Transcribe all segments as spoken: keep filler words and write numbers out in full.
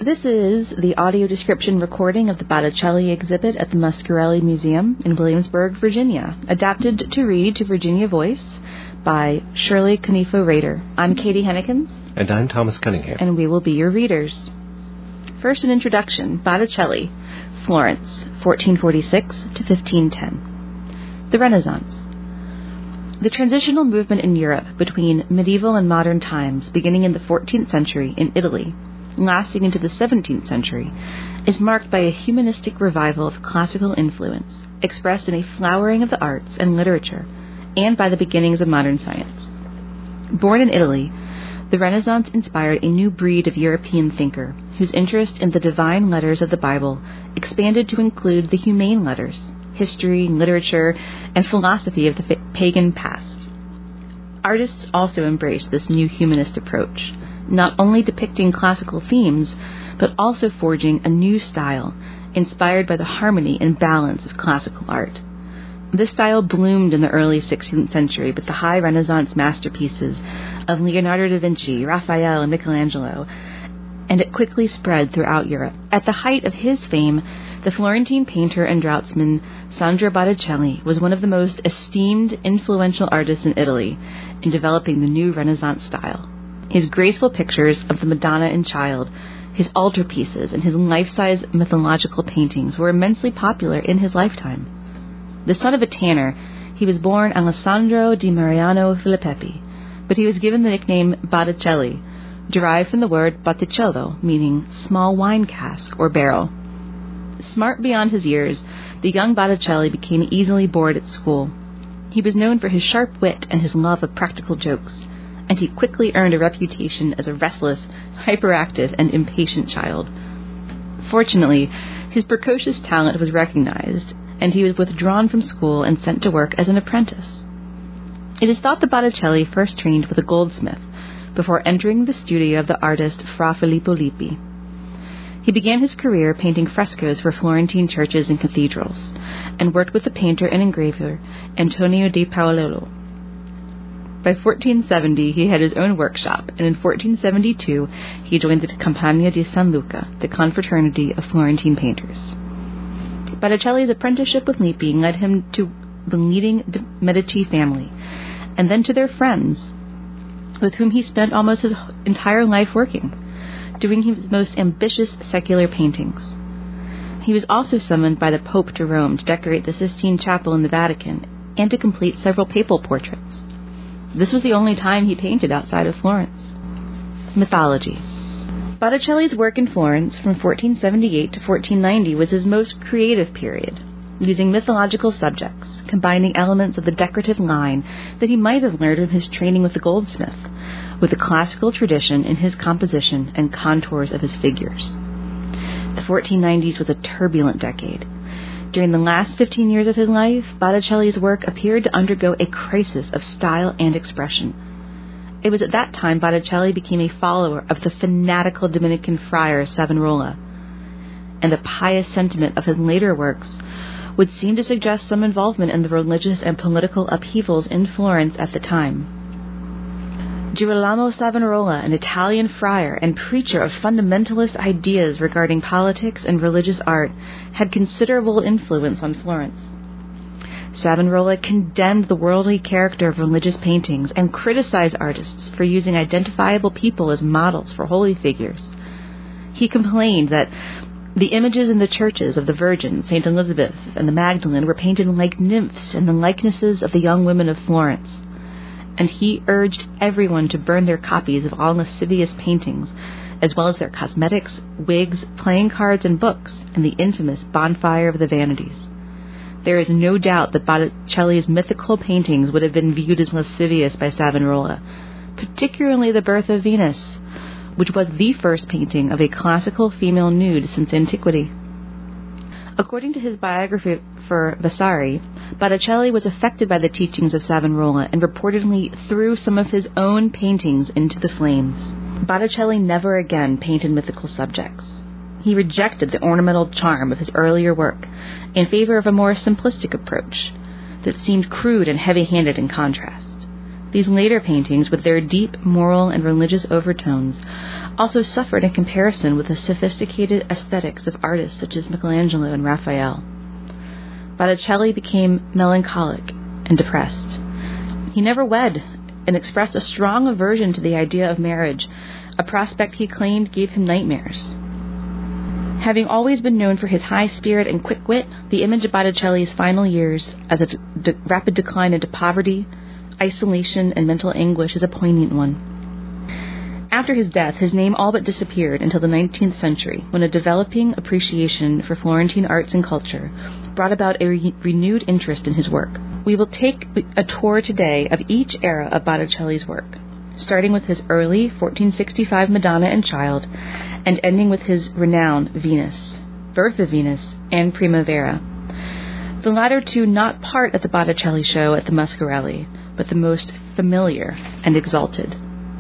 This is the audio description recording of the Botticelli exhibit at the Muscarelli Museum in Williamsburg, Virginia, adapted to read to Virginia Voice by Shirley Canifo-Rader. I'm Katie Hennekins. And I'm Thomas Cunningham. And we will be your readers. First, an introduction. Botticelli, Florence, fourteen forty-six to fifteen ten. The Renaissance. The transitional movement in Europe between medieval and modern times, beginning in the fourteenth century in Italy, lasting into the seventeenth century, is marked by a humanistic revival of classical influence, expressed in a flowering of the arts and literature, and by the beginnings of modern science. Born in Italy, the Renaissance inspired a new breed of European thinker, whose interest in the divine letters of the Bible expanded to include the humane letters, history, literature, and philosophy of the pagan past. Artists also embraced this new humanist approach, not only depicting classical themes, but also forging a new style inspired by the harmony and balance of classical art. This style bloomed in the early sixteenth century with the high Renaissance masterpieces of Leonardo da Vinci, Raphael, and Michelangelo, and it quickly spread throughout Europe. At the height of his fame, the Florentine painter and draughtsman Sandro Botticelli was one of the most esteemed, influential artists in Italy in developing the new Renaissance style. His graceful pictures of the Madonna and Child, his altarpieces, and his life-size mythological paintings were immensely popular in his lifetime. The son of a tanner, he was born Alessandro di Mariano Filippi, but he was given the nickname Botticelli, derived from the word Botticello, meaning small wine cask or barrel. Smart beyond his years, the young Botticelli became easily bored at school. He was known for his sharp wit and his love of practical jokes, and he quickly earned a reputation as a restless, hyperactive, and impatient child. Fortunately, his precocious talent was recognized, and he was withdrawn from school and sent to work as an apprentice. It is thought that Botticelli first trained with a goldsmith before entering the studio of the artist Fra Filippo Lippi. He began his career painting frescoes for Florentine churches and cathedrals, and worked with the painter and engraver Antonio di Paolello. By fourteen seventy, he had his own workshop, and in fourteen seventy-two, he joined the Compagnia di San Luca, the confraternity of Florentine painters. Botticelli's apprenticeship with Lippi led him to the leading Medici family, and then to their friends, with whom he spent almost his entire life working, doing his most ambitious secular paintings. He was also summoned by the Pope to Rome to decorate the Sistine Chapel in the Vatican, and to complete several papal portraits. This was the only time he painted outside of Florence. Mythology. Botticelli's work in Florence from fourteen seventy-eight to fourteen ninety was his most creative period, using mythological subjects, combining elements of the decorative line that he might have learned from his training with the goldsmith, with the classical tradition in his composition and contours of his figures. The fourteen nineties was a turbulent decade. During the last fifteen years of his life, Botticelli's work appeared to undergo a crisis of style and expression. It was at that time Botticelli became a follower of the fanatical Dominican friar Savonarola, and the pious sentiment of his later works would seem to suggest some involvement in the religious and political upheavals in Florence at the time. Girolamo Savonarola, an Italian friar and preacher of fundamentalist ideas regarding politics and religious art, had considerable influence on Florence. Savonarola condemned the worldly character of religious paintings and criticized artists for using identifiable people as models for holy figures. He complained that the images in the churches of the Virgin, Saint Elizabeth, and the Magdalene were painted like nymphs and the likenesses of the young women of Florence, and he urged everyone to burn their copies of all lascivious paintings, as well as their cosmetics, wigs, playing cards, and books, in the infamous Bonfire of the Vanities. There is no doubt that Botticelli's mythical paintings would have been viewed as lascivious by Savonarola, particularly The Birth of Venus, which was the first painting of a classical female nude since antiquity. According to his biographer Vasari, Botticelli was affected by the teachings of Savonarola and reportedly threw some of his own paintings into the flames. Botticelli never again painted mythical subjects. He rejected the ornamental charm of his earlier work in favor of a more simplistic approach that seemed crude and heavy-handed in contrast. These later paintings, with their deep moral and religious overtones, also suffered in comparison with the sophisticated aesthetics of artists such as Michelangelo and Raphael. Botticelli became melancholic and depressed. He never wed and expressed a strong aversion to the idea of marriage, a prospect he claimed gave him nightmares. Having always been known for his high spirit and quick wit, the image of Botticelli's final years as a de- de- rapid decline into poverty, isolation, and mental anguish is a poignant one. After his death, his name all but disappeared until the nineteenth century, when a developing appreciation for Florentine arts and culture brought about a re- renewed interest in his work. We will take a tour today of each era of Botticelli's work, starting with his early fourteen sixty-five Madonna and Child, and ending with his renowned Venus, Birth of Venus, and Primavera. The latter two not part of the Botticelli show at the Muscarelli, but the most familiar and exalted.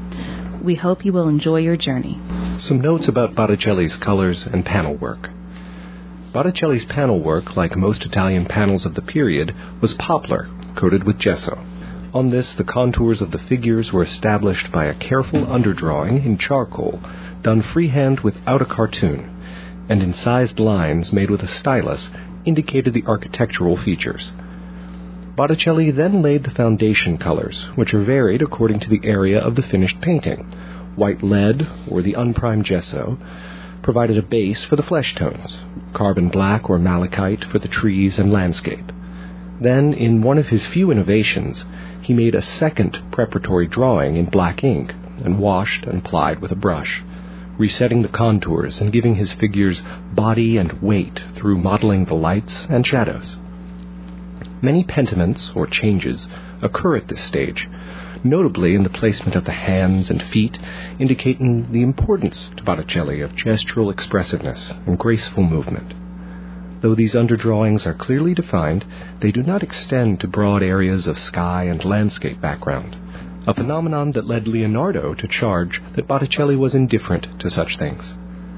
We hope you will enjoy your journey. Some notes about Botticelli's colors and panel work. Botticelli's panel work, like most Italian panels of the period, was poplar, coated with gesso. On this, the contours of the figures were established by a careful underdrawing in charcoal, done freehand without a cartoon, and incised lines made with a stylus indicated the architectural features. Botticelli then laid the foundation colors, which are varied according to the area of the finished painting. White lead, or the unprimed gesso, provided a base for the flesh tones, carbon black or malachite for the trees and landscape. Then, in one of his few innovations, he made a second preparatory drawing in black ink and washed and applied with a brush, resetting the contours and giving his figures body and weight through modeling the lights and shadows. Many pentiments, or changes, occur at this stage, notably in the placement of the hands and feet, indicating the importance to Botticelli of gestural expressiveness and graceful movement. Though these underdrawings are clearly defined, they do not extend to broad areas of sky and landscape background, a phenomenon that led Leonardo to charge that Botticelli was indifferent to such things.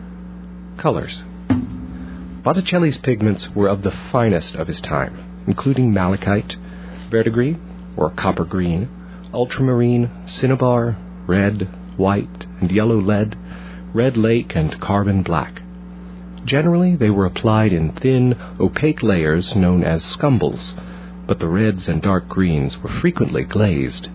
Colors. Botticelli's pigments were of the finest of his time, including malachite, verdigris, or copper green, ultramarine, cinnabar, red, white, and yellow lead, red lake, and carbon black. Generally, they were applied in thin, opaque layers known as scumbles, but the reds and dark greens were frequently glazed.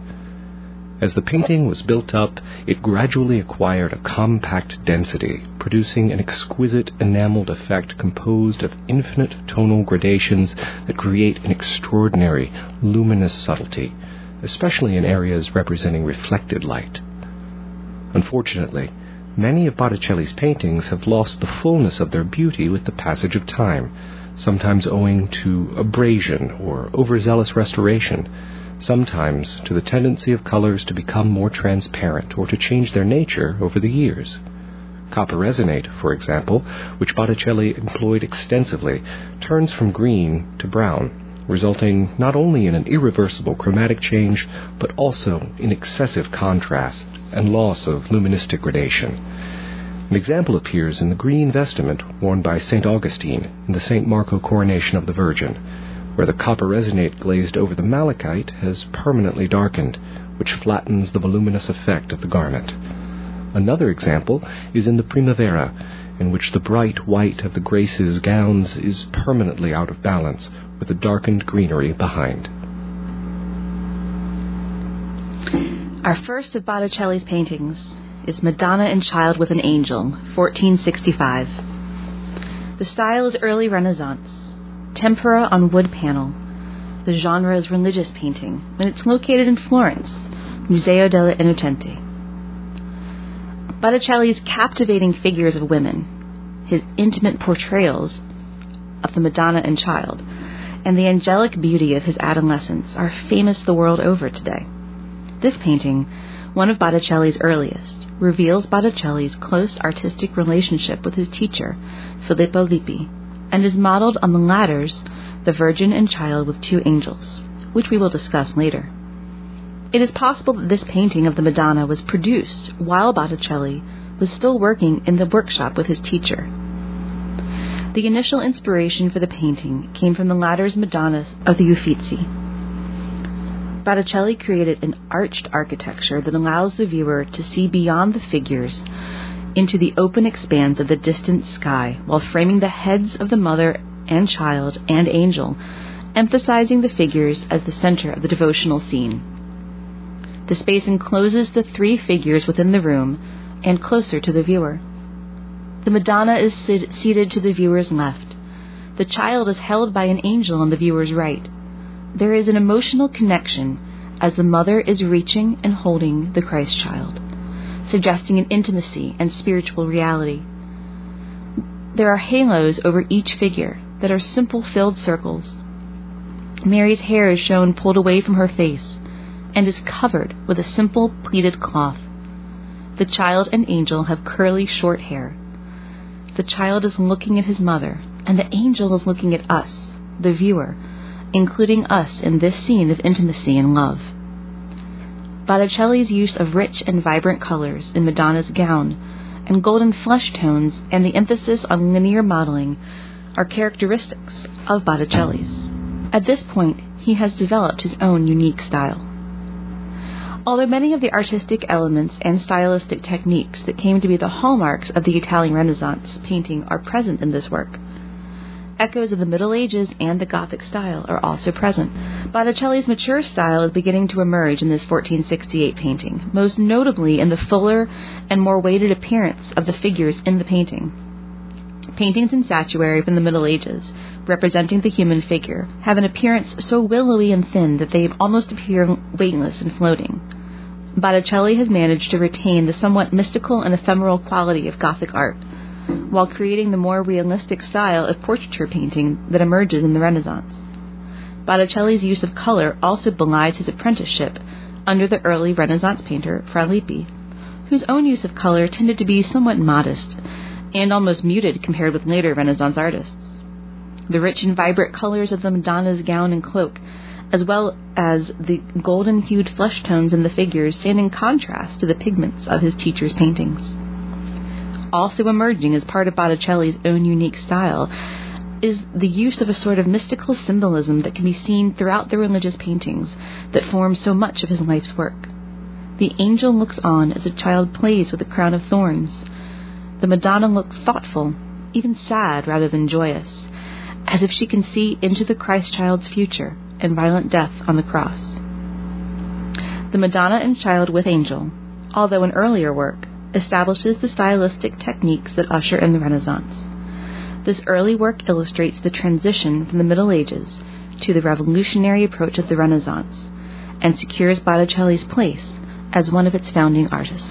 As the painting was built up, it gradually acquired a compact density, producing an exquisite enameled effect composed of infinite tonal gradations that create an extraordinary luminous subtlety, especially in areas representing reflected light. Unfortunately, many of Botticelli's paintings have lost the fullness of their beauty with the passage of time, sometimes owing to abrasion or overzealous restoration, sometimes to the tendency of colors to become more transparent or to change their nature over the years. Copper resonate, for example, which Botticelli employed extensively, turns from green to brown, resulting not only in an irreversible chromatic change, but also in excessive contrast and loss of luministic gradation. An example appears in the green vestment worn by Saint Augustine in the Saint Marco coronation of the Virgin, where the copper resonate glazed over the malachite has permanently darkened, which flattens the voluminous effect of the garment. Another example is in the Primavera, in which the bright white of the Grace's gowns is permanently out of balance with the darkened greenery behind. Our first of Botticelli's paintings is Madonna and Child with an Angel, fourteen sixty-five. The style is early Renaissance. Tempera on wood panel. The genre is religious painting, and it's located in Florence, Museo delle Innocenti. Botticelli's captivating figures of women, his intimate portrayals of the Madonna and Child, and the angelic beauty of his adolescence are famous the world over today. This painting, one of Botticelli's earliest, reveals Botticelli's close artistic relationship with his teacher, Filippo Lippi, and is modeled on the latter's The Virgin and Child with Two Angels, which we will discuss later. It is possible that this painting of the Madonna was produced while Botticelli was still working in the workshop with his teacher. The initial inspiration for the painting came from the latter's Madonnas of the Uffizi. Botticelli created an arched architecture that allows the viewer to see beyond the figures into the open expanse of the distant sky, while framing the heads of the mother and child and angel, emphasizing the figures as the center of the devotional scene. The space encloses the three figures within the room and closer to the viewer. The Madonna is sit- seated to the viewer's left. The child is held by an angel on the viewer's right. There is an emotional connection as the mother is reaching and holding the Christ child, suggesting an intimacy and spiritual reality. There are halos over each figure that are simple filled circles. Mary's hair is shown pulled away from her face and is covered with a simple pleated cloth. The child and angel have curly short hair. The child is looking at his mother, and the angel is looking at us, the viewer, including us in this scene of intimacy and love. Botticelli's use of rich and vibrant colors in Madonna's gown and golden flesh tones and the emphasis on linear modeling are characteristics of Botticelli's. At this point, he has developed his own unique style. Although many of the artistic elements and stylistic techniques that came to be the hallmarks of the Italian Renaissance painting are present in this work, echoes of the Middle Ages and the Gothic style are also present. Botticelli's mature style is beginning to emerge in this fourteen sixty-eight painting, most notably in the fuller and more weighted appearance of the figures in the painting. Paintings in statuary from the Middle Ages, representing the human figure, have an appearance so willowy and thin that they almost appear weightless and floating. Botticelli has managed to retain the somewhat mystical and ephemeral quality of Gothic art, while creating the more realistic style of portraiture painting that emerges in the Renaissance. Botticelli's use of color also belies his apprenticeship under the early Renaissance painter Fra Lippi, whose own use of color tended to be somewhat modest and almost muted compared with later Renaissance artists. The rich and vibrant colors of the Madonna's gown and cloak, as well as the golden-hued flesh tones in the figures, stand in contrast to the pigments of his teacher's paintings. Also emerging as part of Botticelli's own unique style is the use of a sort of mystical symbolism that can be seen throughout the religious paintings that form so much of his life's work. The angel looks on as a child plays with a crown of thorns. The Madonna looks thoughtful, even sad rather than joyous, as if she can see into the Christ child's future and violent death on the cross. The Madonna and Child with Angel, although an earlier work, establishes the stylistic techniques that usher in the Renaissance. This early work illustrates the transition from the Middle Ages to the revolutionary approach of the Renaissance and secures Botticelli's place as one of its founding artists.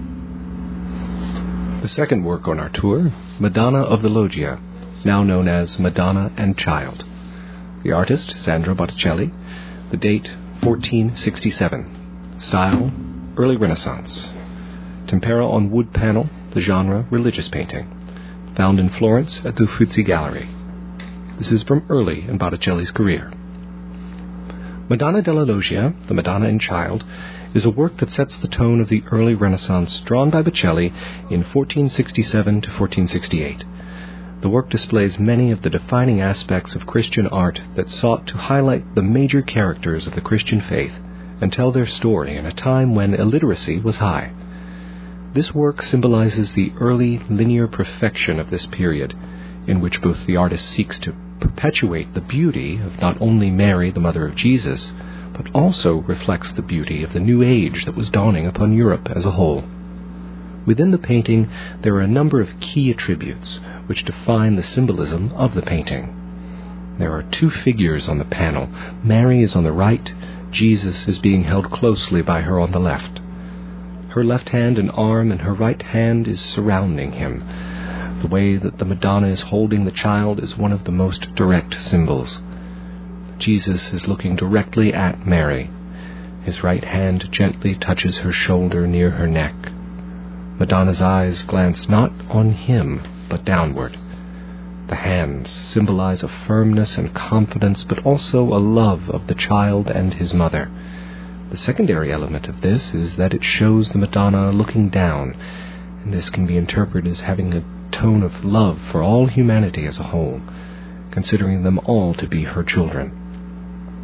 The second work on our tour, Madonna of the Loggia, now known as Madonna and Child. The artist, Sandro Botticelli. The date, fourteen sixty-seven. Style, early Renaissance. Tempera on wood panel, the genre, religious painting. Found in Florence at the Uffizi Gallery. This is from early in Botticelli's career. Madonna della Loggia, the Madonna and Child, is a work that sets the tone of the early Renaissance drawn by Botticelli in fourteen sixty-seven to fourteen sixty-eight. The work displays many of the defining aspects of Christian art that sought to highlight the major characters of the Christian faith and tell their story in a time when illiteracy was high. This work symbolizes the early linear perfection of this period, in which both the artist seeks to perpetuate the beauty of not only Mary, the mother of Jesus, but also reflects the beauty of the new age that was dawning upon Europe as a whole. Within the painting, there are a number of key attributes which define the symbolism of the painting. There are two figures on the panel. Mary is on the right. Jesus is being held closely by her on the left. Her left hand and arm and her right hand is surrounding him. The way that the Madonna is holding the child is one of the most direct symbols. Jesus is looking directly at Mary. His right hand gently touches her shoulder near her neck. Madonna's eyes glance not on him, but downward. The hands symbolize a firmness and confidence, but also a love of the child and his mother. The secondary element of this is that it shows the Madonna looking down, and this can be interpreted as having a tone of love for all humanity as a whole, considering them all to be her children.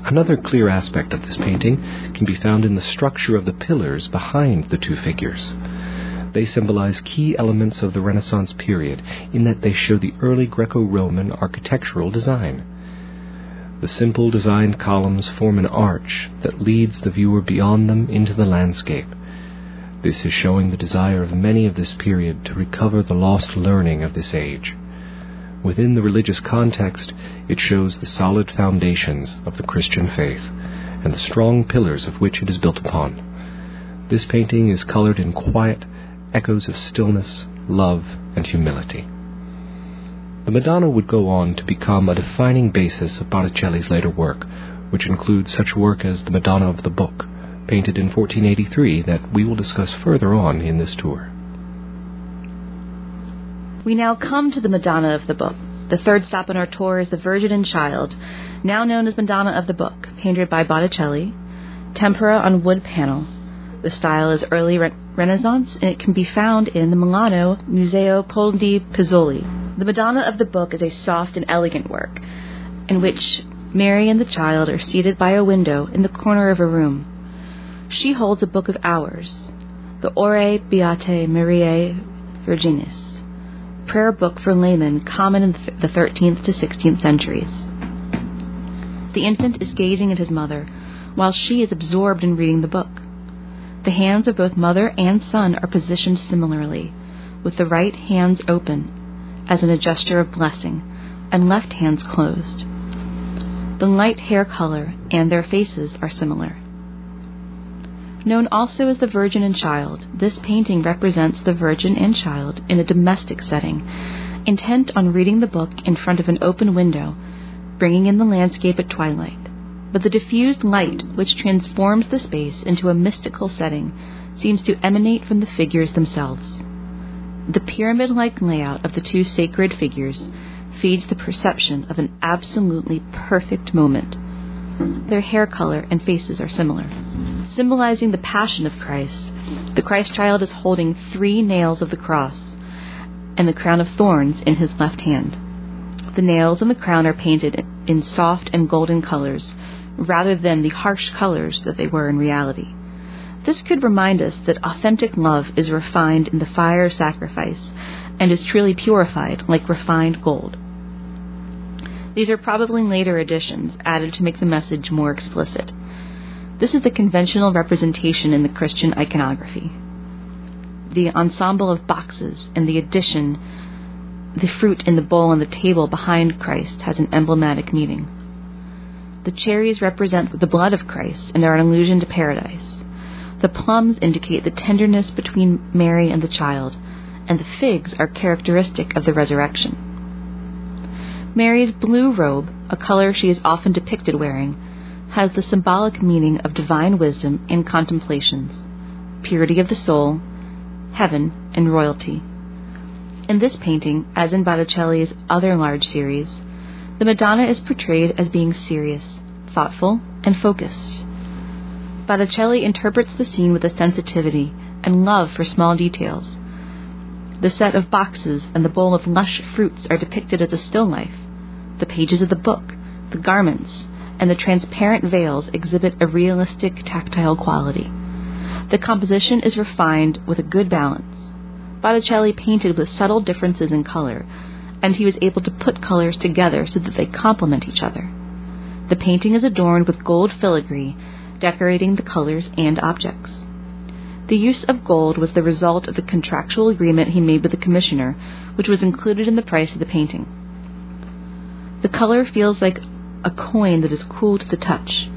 Another clear aspect of this painting can be found in the structure of the pillars behind the two figures. They symbolize key elements of the Renaissance period in that they show the early Greco-Roman architectural design. The simple designed columns form an arch that leads the viewer beyond them into the landscape. This is showing the desire of many of this period to recover the lost learning of this age. Within the religious context, it shows the solid foundations of the Christian faith and the strong pillars of which it is built upon. This painting is colored in quiet echoes of stillness, love, and humility. The Madonna would go on to become a defining basis of Botticelli's later work, which includes such work as the Madonna of the Book, painted in fourteen eighty-three, that we will discuss further on in this tour. We now come to the Madonna of the Book. The third stop on our tour is the Virgin and Child, now known as Madonna of the Book, painted by Botticelli, tempera on wood panel. The style is early re- Renaissance, and it can be found in the Milano Museo Pol di Pizzoli. The Madonna of the Book is a soft and elegant work, in which Mary and the Child are seated by a window in the corner of a room. She holds a book of hours, the Ore Beate Mariae Virginis, prayer book for laymen common in the thirteenth to sixteenth centuries. The infant is gazing at his mother, while she is absorbed in reading the book. The hands of both mother and son are positioned similarly, with the right hands open, as in a gesture of blessing, and left hands closed. The light hair color and their faces are similar. Known also as the Virgin and Child, this painting represents the Virgin and Child in a domestic setting, intent on reading the book in front of an open window, bringing in the landscape at twilight. But the diffused light, which transforms the space into a mystical setting, seems to emanate from the figures themselves. The pyramid-like layout of the two sacred figures feeds the perception of an absolutely perfect moment. Their hair color and faces are similar. Symbolizing the Passion of Christ, the Christ child is holding three nails of the cross and the crown of thorns in his left hand. The nails and the crown are painted in soft and golden colors, rather than the harsh colors that they were in reality. This could remind us that authentic love is refined in the fire of sacrifice and is truly purified like refined gold. These are probably later additions added to make the message more explicit. This is the conventional representation in the Christian iconography. The ensemble of boxes and the addition, the fruit in the bowl on the table behind Christ, has an emblematic meaning. The cherries represent the blood of Christ and are an allusion to paradise. The plums indicate the tenderness between Mary and the Child, and the figs are characteristic of the resurrection. Mary's blue robe, a color she is often depicted wearing, has the symbolic meaning of divine wisdom and contemplations, purity of the soul, heaven, and royalty. In this painting, as in Botticelli's other large series, the Madonna is portrayed as being serious, thoughtful, and focused. Botticelli interprets the scene with a sensitivity and love for small details. The set of boxes and the bowl of lush fruits are depicted as a still life. The pages of the book, the garments, and the transparent veils exhibit a realistic tactile quality. The composition is refined with a good balance. Botticelli painted with subtle differences in color, and he was able to put colors together so that they complement each other. The painting is adorned with gold filigree, decorating the colors and objects. The use of gold was the result of the contractual agreement he made with the commissioner, which was included in the price of the painting. The color feels like a coin that is cool to the touch.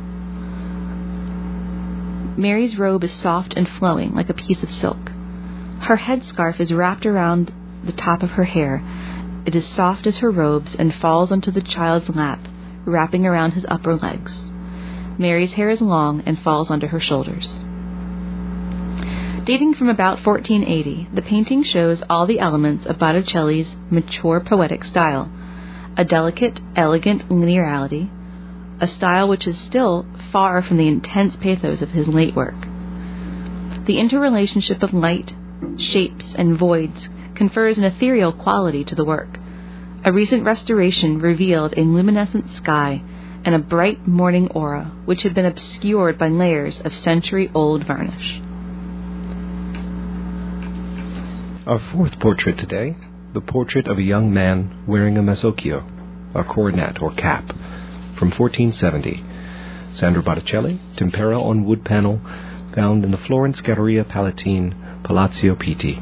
Mary's robe is soft and flowing, like a piece of silk. Her headscarf is wrapped around the top of her hair. It is soft as her robes and falls onto the child's lap, wrapping around his upper legs. Mary's hair is long and falls onto her shoulders. Dating from about fourteen eighty, the painting shows all the elements of Botticelli's mature poetic style, a delicate, elegant linearity, a style which is still far from the intense pathos of his late work. The interrelationship of light, shapes, and voids confers an ethereal quality to the work. A recent restoration revealed a luminescent sky and a bright morning aura, which had been obscured by layers of century-old varnish. Our fourth portrait today, the portrait of a young man wearing a mazzocchio, a coronet or cap, from fourteen seventy. Sandro Botticelli, tempera on wood panel, found in the Florence Galleria Palatine, Palazzo Pitti.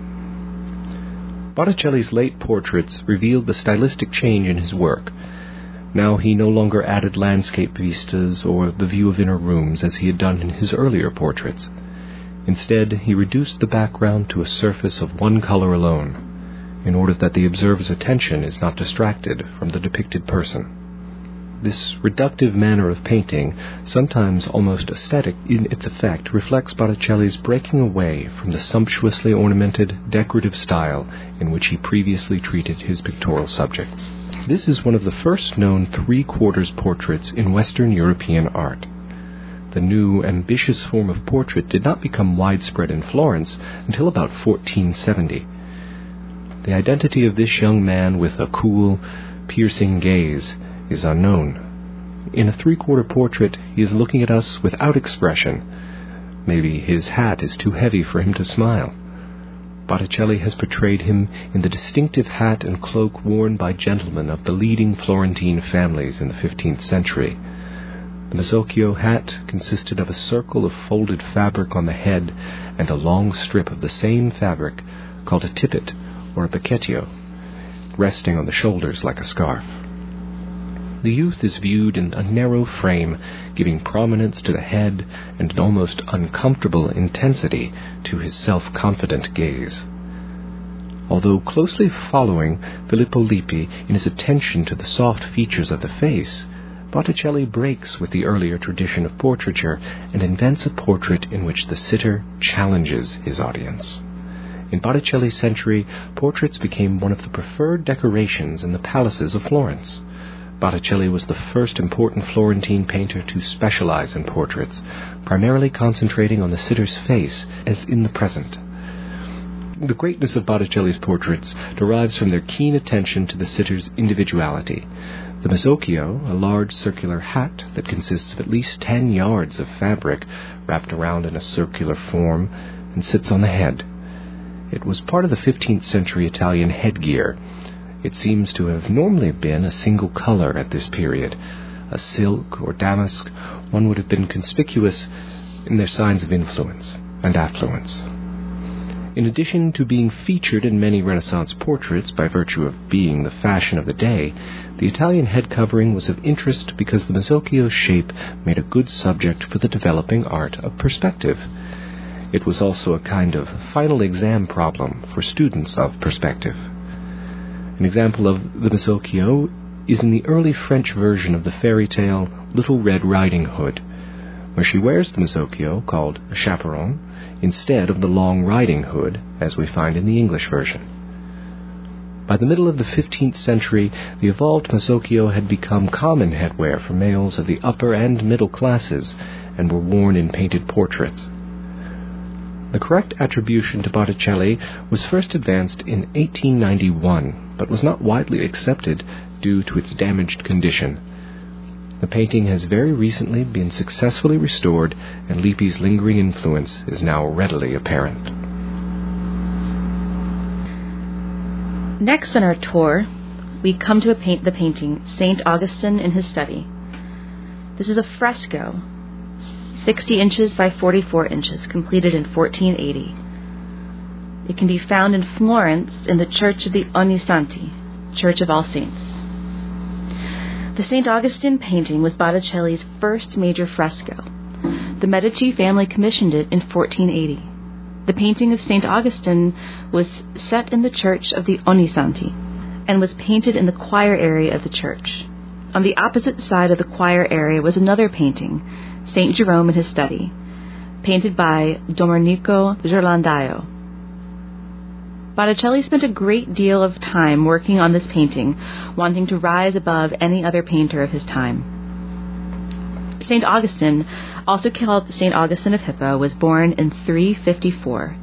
Botticelli's late portraits revealed the stylistic change in his work. Now he no longer added landscape vistas or the view of inner rooms as he had done in his earlier portraits. Instead, he reduced the background to a surface of one color alone, in order that the observer's attention is not distracted from the depicted person. This reductive manner of painting, sometimes almost aesthetic in its effect, reflects Botticelli's breaking away from the sumptuously ornamented, decorative style in which he previously treated his pictorial subjects. This is one of the first known three-quarters portraits in Western European art. The new, ambitious form of portrait did not become widespread in Florence until about fourteen seventy. The identity of this young man with a cool, piercing gaze is unknown. In a three-quarter portrait, he is looking at us without expression. Maybe his hat is too heavy for him to smile. Botticelli has portrayed him in the distinctive hat and cloak worn by gentlemen of the leading Florentine families in the fifteenth century. The mazzocchio hat consisted of a circle of folded fabric on the head and a long strip of the same fabric called a tippet or a becchetto, resting on the shoulders like a scarf. The youth is viewed in a narrow frame, giving prominence to the head and an almost uncomfortable intensity to his self-confident gaze. Although closely following Filippo Lippi in his attention to the soft features of the face, Botticelli breaks with the earlier tradition of portraiture and invents a portrait in which the sitter challenges his audience. In Botticelli's century, portraits became one of the preferred decorations in the palaces of Florence. Botticelli was the first important Florentine painter to specialize in portraits, primarily concentrating on the sitter's face as in the present. The greatness of Botticelli's portraits derives from their keen attention to the sitter's individuality. The mazzocchio, a large circular hat that consists of at least ten yards of fabric wrapped around in a circular form and sits on the head. It was part of the fifteenth century Italian headgear. It seems to have normally been a single color at this period. A silk or damask, one would have been conspicuous in their signs of influence and affluence. In addition to being featured in many Renaissance portraits by virtue of being the fashion of the day, the Italian head covering was of interest because the mazzocchio's shape made a good subject for the developing art of perspective. It was also a kind of final exam problem for students of perspective. An example of the mazzocchio is in the early French version of the fairy tale Little Red Riding Hood, where she wears the mazzocchio, called a chaperon, instead of the long riding hood, as we find in the English version. By the middle of the fifteenth century, the evolved mazzocchio had become common headwear for males of the upper and middle classes, and were worn in painted portraits. The correct attribution to Botticelli was first advanced in eighteen ninety-one, but was not widely accepted due to its damaged condition. The painting has very recently been successfully restored, and Lippi's lingering influence is now readily apparent. Next on our tour, we come to a paint the painting Saint Augustine in his Study. This is a fresco, sixty inches by forty-four inches, completed in fourteen eighty. It can be found in Florence in the Church of the Ognissanti, Church of All Saints. The Saint Augustine painting was Botticelli's first major fresco. The Medici family commissioned it in fourteen eighty. The painting of Saint Augustine was set in the Church of the Ognissanti and was painted in the choir area of the church. On the opposite side of the choir area was another painting, Saint Jerome in his Study, painted by Domenico Ghirlandaio. Botticelli spent a great deal of time working on this painting, wanting to rise above any other painter of his time. Saint Augustine, also called Saint Augustine of Hippo, was born in three fifty-four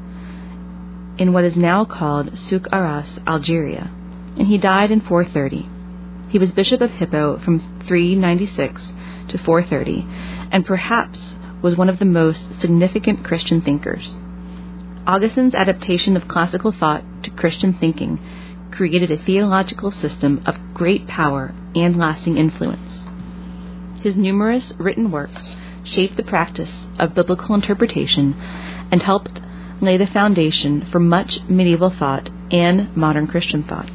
in what is now called Souk Ahras, Algeria, and he died in four thirty. He was Bishop of Hippo from three ninety-six to four thirty, and perhaps was one of the most significant Christian thinkers. Augustine's adaptation of classical thought to Christian thinking created a theological system of great power and lasting influence. His numerous written works shaped the practice of biblical interpretation and helped lay the foundation for much medieval thought and modern Christian thought.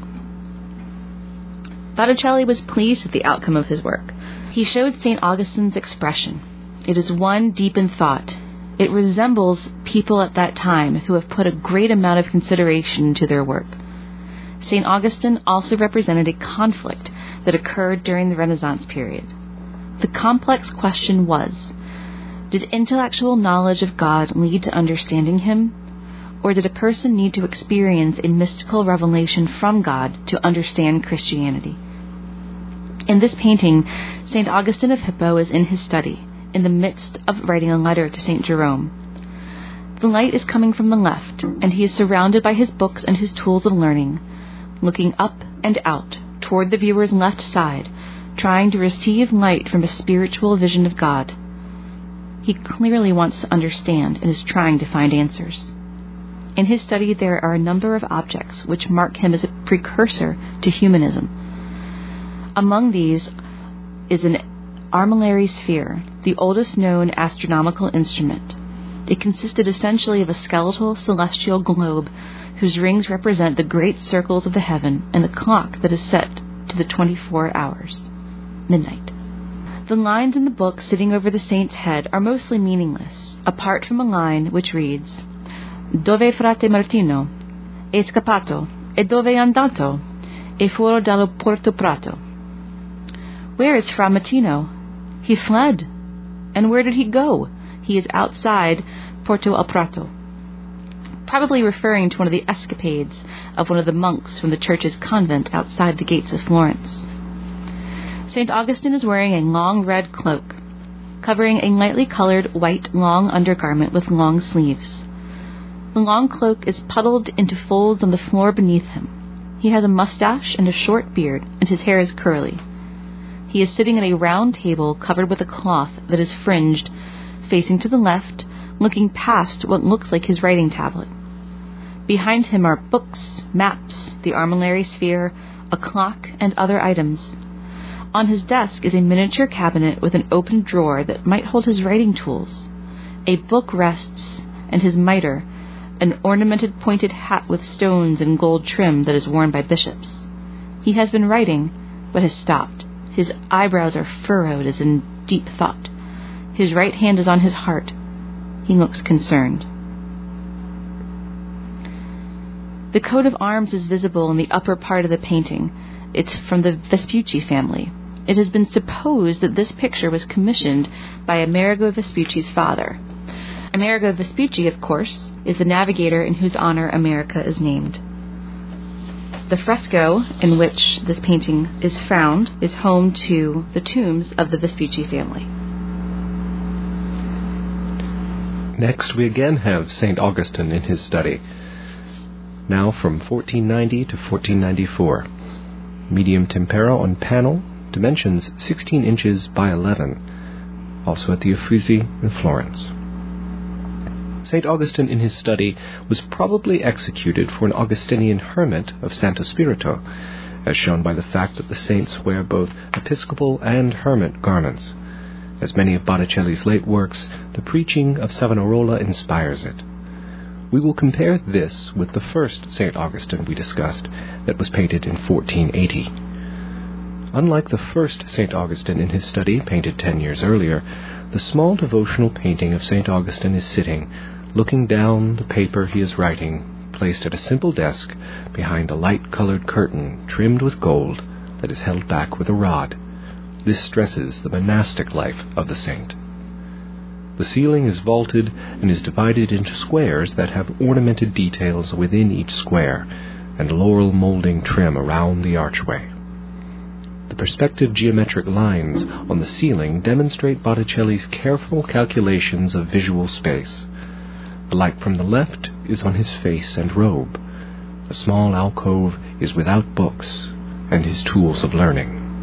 Botticelli was pleased with the outcome of his work. He showed Saint Augustine's expression. It is one deep in thought. It resembles people at that time who have put a great amount of consideration into their work. Saint Augustine also represented a conflict that occurred during the Renaissance period. The complex question was, did intellectual knowledge of God lead to understanding him, or did a person need to experience a mystical revelation from God to understand Christianity? In this painting, Saint Augustine of Hippo is in his study, in the midst of writing a letter to Saint Jerome. The light is coming from the left, and he is surrounded by his books and his tools of learning, looking up and out toward the viewer's left side, trying to receive light from a spiritual vision of God. He clearly wants to understand and is trying to find answers. In his study, there are a number of objects which mark him as a precursor to humanism. Among these is an armillary sphere, the oldest known astronomical instrument. It consisted essentially of a skeletal celestial globe whose rings represent the great circles of the heaven and a clock that is set to the twenty-four hours, midnight. The lines in the book sitting over the saint's head are mostly meaningless, apart from a line which reads, Dove frate Martino è scappato, e dove è andato, e fuori dallo Porto Prato. Where is Fra Martino? He fled. And where did he go? He is outside Porto al Prato. Probably referring to one of the escapades of one of the monks from the church's convent outside the gates of Florence. Saint Augustine is wearing a long red cloak, covering a lightly colored white long undergarment with long sleeves. The long cloak is puddled into folds on the floor beneath him. He has a mustache and a short beard, and his hair is curly. He is sitting at a round table covered with a cloth that is fringed, facing to the left, looking past what looks like his writing tablet. Behind him are books, maps, the armillary sphere, a clock, and other items. On his desk is a miniature cabinet with an open drawer that might hold his writing tools. A book rests, and his mitre, an ornamented pointed hat with stones and gold trim that is worn by bishops. He has been writing, but has stopped. His eyebrows are furrowed as in deep thought. His right hand is on his heart. He looks concerned. The coat of arms is visible in the upper part of the painting. It's from the Vespucci family. It has been supposed that this picture was commissioned by Amerigo Vespucci's father. Amerigo Vespucci, of course, is the navigator in whose honor America is named. The fresco in which this painting is found is home to the tombs of the Vespucci family. Next, we again have Saint Augustine in his study, now from fourteen ninety to fourteen ninety-four. Medium tempera on panel, dimensions sixteen inches by eleven, also at the Uffizi in Florence. Saint Augustine in his study was probably executed for an Augustinian hermit of Santo Spirito, as shown by the fact that the saints wear both episcopal and hermit garments. As many of Botticelli's late works, the preaching of Savonarola inspires it. We will compare this with the first Saint Augustine we discussed, that was painted in fourteen eighty. Unlike the first Saint Augustine in his study, painted ten years earlier, the small devotional painting of Saint Augustine is sitting, looking down the paper he is writing, placed at a simple desk behind a light-colored curtain trimmed with gold that is held back with a rod. This stresses the monastic life of the saint. The ceiling is vaulted and is divided into squares that have ornamented details within each square, and laurel molding trim around the archway. The perspective geometric lines on the ceiling demonstrate Botticelli's careful calculations of visual space. The light from the left is on his face and robe. A small alcove is without books and his tools of learning.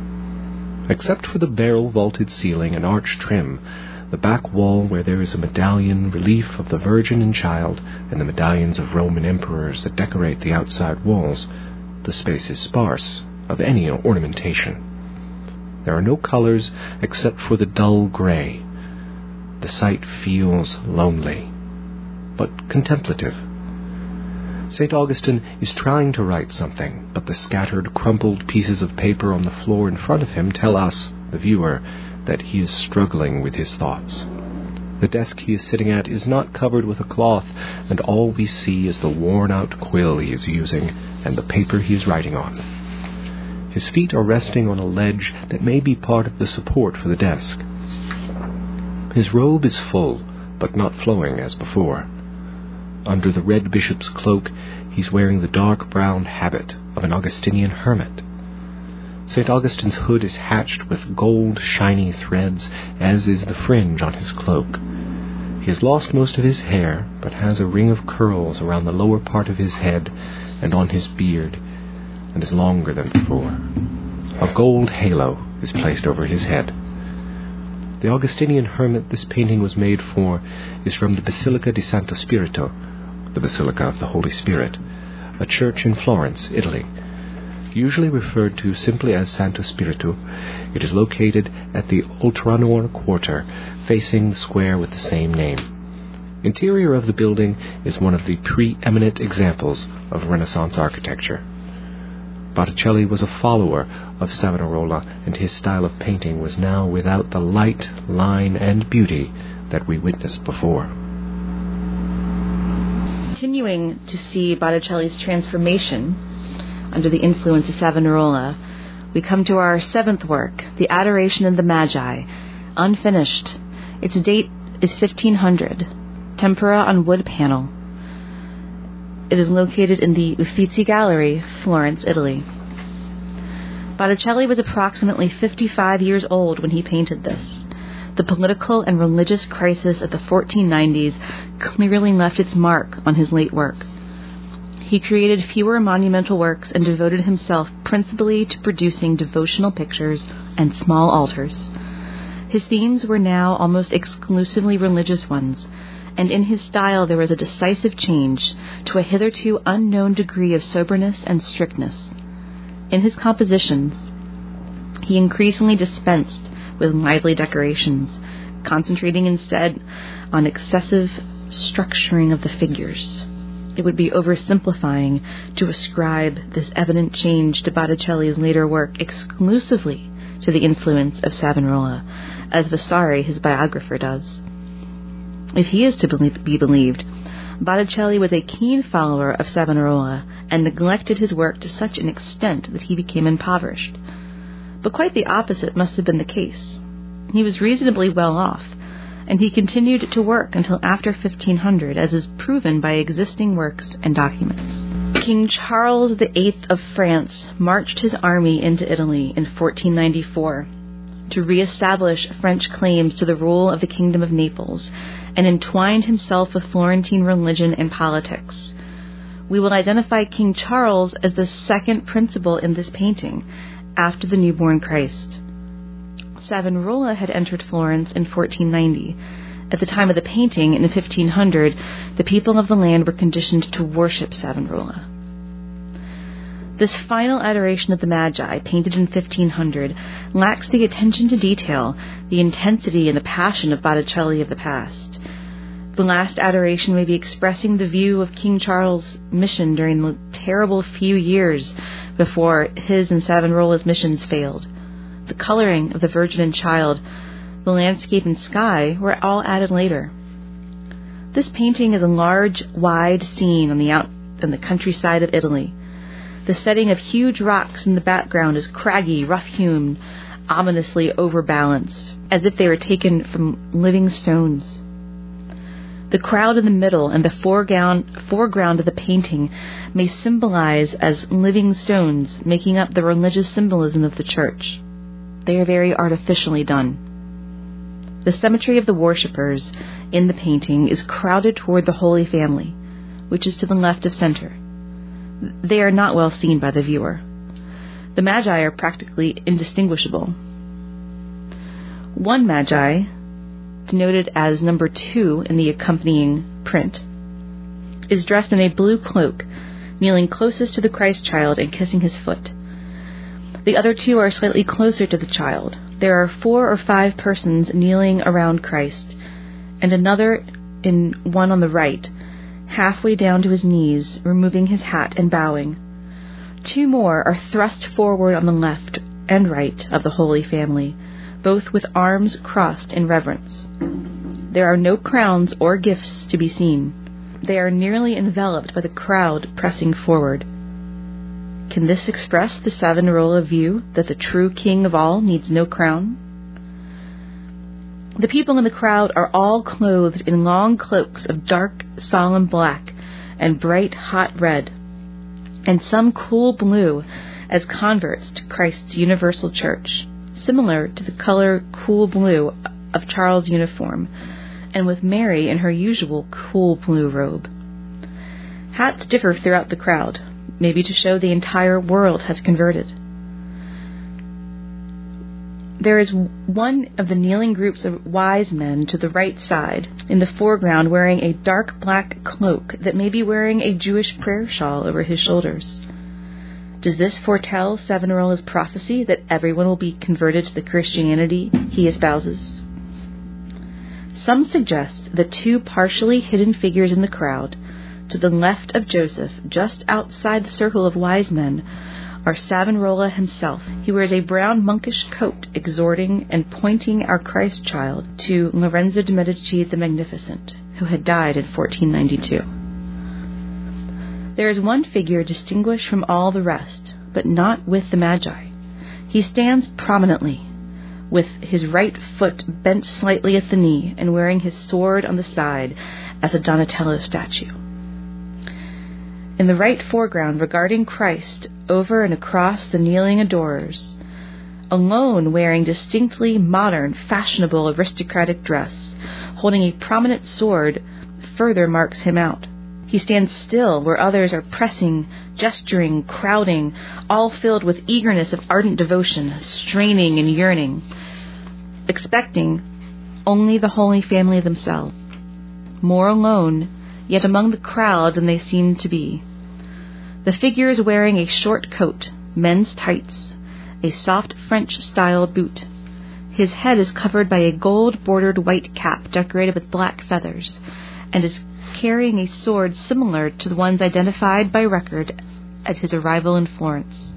Except for the barrel-vaulted ceiling and arch trim, the back wall where there is a medallion relief of the Virgin and Child, and the medallions of Roman emperors that decorate the outside walls, the space is sparse of any ornamentation. There are no colors except for the dull gray. The sight feels lonely, but contemplative. Saint Augustine is trying to write something, but the scattered, crumpled pieces of paper on the floor in front of him tell us, the viewer, that he is struggling with his thoughts. The desk he is sitting at is not covered with a cloth, and all we see is the worn-out quill he is using and the paper he is writing on. His feet are resting on a ledge that may be part of the support for the desk. His robe is full, but not flowing as before. Under the red bishop's cloak, he's wearing the dark brown habit of an Augustinian hermit. Saint Augustine's hood is hatched with gold, shiny threads, as is the fringe on his cloak. He has lost most of his hair, but has a ring of curls around the lower part of his head and on his beard, and is longer than before. A gold halo is placed over his head. The Augustinian hermit this painting was made for is from the Basilica di Santo Spirito, the Basilica of the Holy Spirit, a church in Florence, Italy. Usually referred to simply as Santo Spirito, it is located at the Oltranor quarter, facing the square with the same name. Interior of the building is one of the preeminent examples of Renaissance architecture. Botticelli was a follower of Savonarola, and his style of painting was now without the light, line, and beauty that we witnessed before. Continuing to see Botticelli's transformation under the influence of Savonarola, we come to our seventh work, The Adoration of the Magi, unfinished. Its date is fifteen hundred, tempera on wood panel. It is located in the Uffizi Gallery, Florence, Italy. Botticelli was approximately fifty-five years old when he painted this. The political and religious crisis of the fourteen nineties clearly left its mark on his late work. He created fewer monumental works and devoted himself principally to producing devotional pictures and small altars. His themes were now almost exclusively religious ones, and in his style there was a decisive change to a hitherto unknown degree of soberness and strictness. In his compositions, he increasingly dispensed with lively decorations, concentrating instead on excessive structuring of the figures. It would be oversimplifying to ascribe this evident change to Botticelli's later work exclusively to the influence of Savonarola, as Vasari, his biographer, does. If he is to be believed, Botticelli was a keen follower of Savonarola and neglected his work to such an extent that he became impoverished. But quite the opposite must have been the case. He was reasonably well off, and he continued to work until after fifteen hundred, as is proven by existing works and documents. King Charles the Eighth of France marched his army into Italy in fourteen ninety-four to re-establish French claims to the rule of the Kingdom of Naples, and entwined himself with Florentine religion and politics. We will identify King Charles as the second principal in this painting, after the newborn Christ. Savonarola had entered Florence in fourteen ninety. At the time of the painting, in fifteen hundred, the people of the land were conditioned to worship Savonarola. This final adoration of the Magi, painted in fifteen hundred, lacks the attention to detail, the intensity and the passion of Botticelli of the past. The last adoration may be expressing the view of King Charles' mission during the terrible few years before his and Savonarola's missions failed. The coloring of the Virgin and Child, the landscape and sky were all added later. This painting is a large, wide scene on the out on the countryside of Italy. The setting of huge rocks in the background is craggy, rough-hewn, ominously overbalanced, as if they were taken from living stones. The crowd in the middle and the foreground, foreground of the painting may symbolize as living stones, making up the religious symbolism of the church. They are very artificially done. The symmetry of the worshippers in the painting is crowded toward the Holy Family, which is to the left of center. They are not well seen by the viewer. The Magi are practically indistinguishable. One Magi, denoted as number two in the accompanying print, is dressed in a blue cloak, kneeling closest to the Christ child and kissing his foot. The other two are slightly closer to the child. There are four or five persons kneeling around Christ, and another in one on the right, halfway down to his knees, removing his hat and bowing. Two more are thrust forward on the left and right of the Holy Family, both with arms crossed in reverence. There are no crowns or gifts to be seen. They are nearly enveloped by the crowd pressing forward. Can this express the Savonarola view that the true king of all needs no crown? The people in the crowd are all clothed in long cloaks of dark, solemn black and bright, hot red, and some cool blue as converts to Christ's universal church, similar to the color cool blue of Charles' uniform, and with Mary in her usual cool blue robe. Hats differ throughout the crowd, maybe to show the entire world has converted. There is one of the kneeling groups of wise men to the right side, in the foreground, wearing a dark black cloak that may be wearing a Jewish prayer shawl over his shoulders. Does this foretell Savonarola's prophecy that everyone will be converted to the Christianity he espouses? Some suggest that two partially hidden figures in the crowd, to the left of Joseph, just outside the circle of wise men, are Savonarola himself. He wears a brown monkish coat, exhorting and pointing our Christ child to Lorenzo de' Medici the Magnificent, who had died in fourteen ninety-two. There is one figure distinguished from all the rest, but not with the Magi. He stands prominently, with his right foot bent slightly at the knee and wearing his sword on the side as a Donatello statue. In the right foreground, regarding Christ over and across the kneeling adorers, alone wearing distinctly modern, fashionable, aristocratic dress, holding a prominent sword, further marks him out. He stands still where others are pressing, gesturing, crowding, all filled with eagerness of ardent devotion, straining and yearning, expecting only the Holy Family themselves. More alone, yet among the crowd than they seem to be. The figure is wearing a short coat, men's tights, a soft French-style boot. His head is covered by a gold-bordered white cap decorated with black feathers, and is carrying a sword similar to the ones identified by record at his arrival in Florence.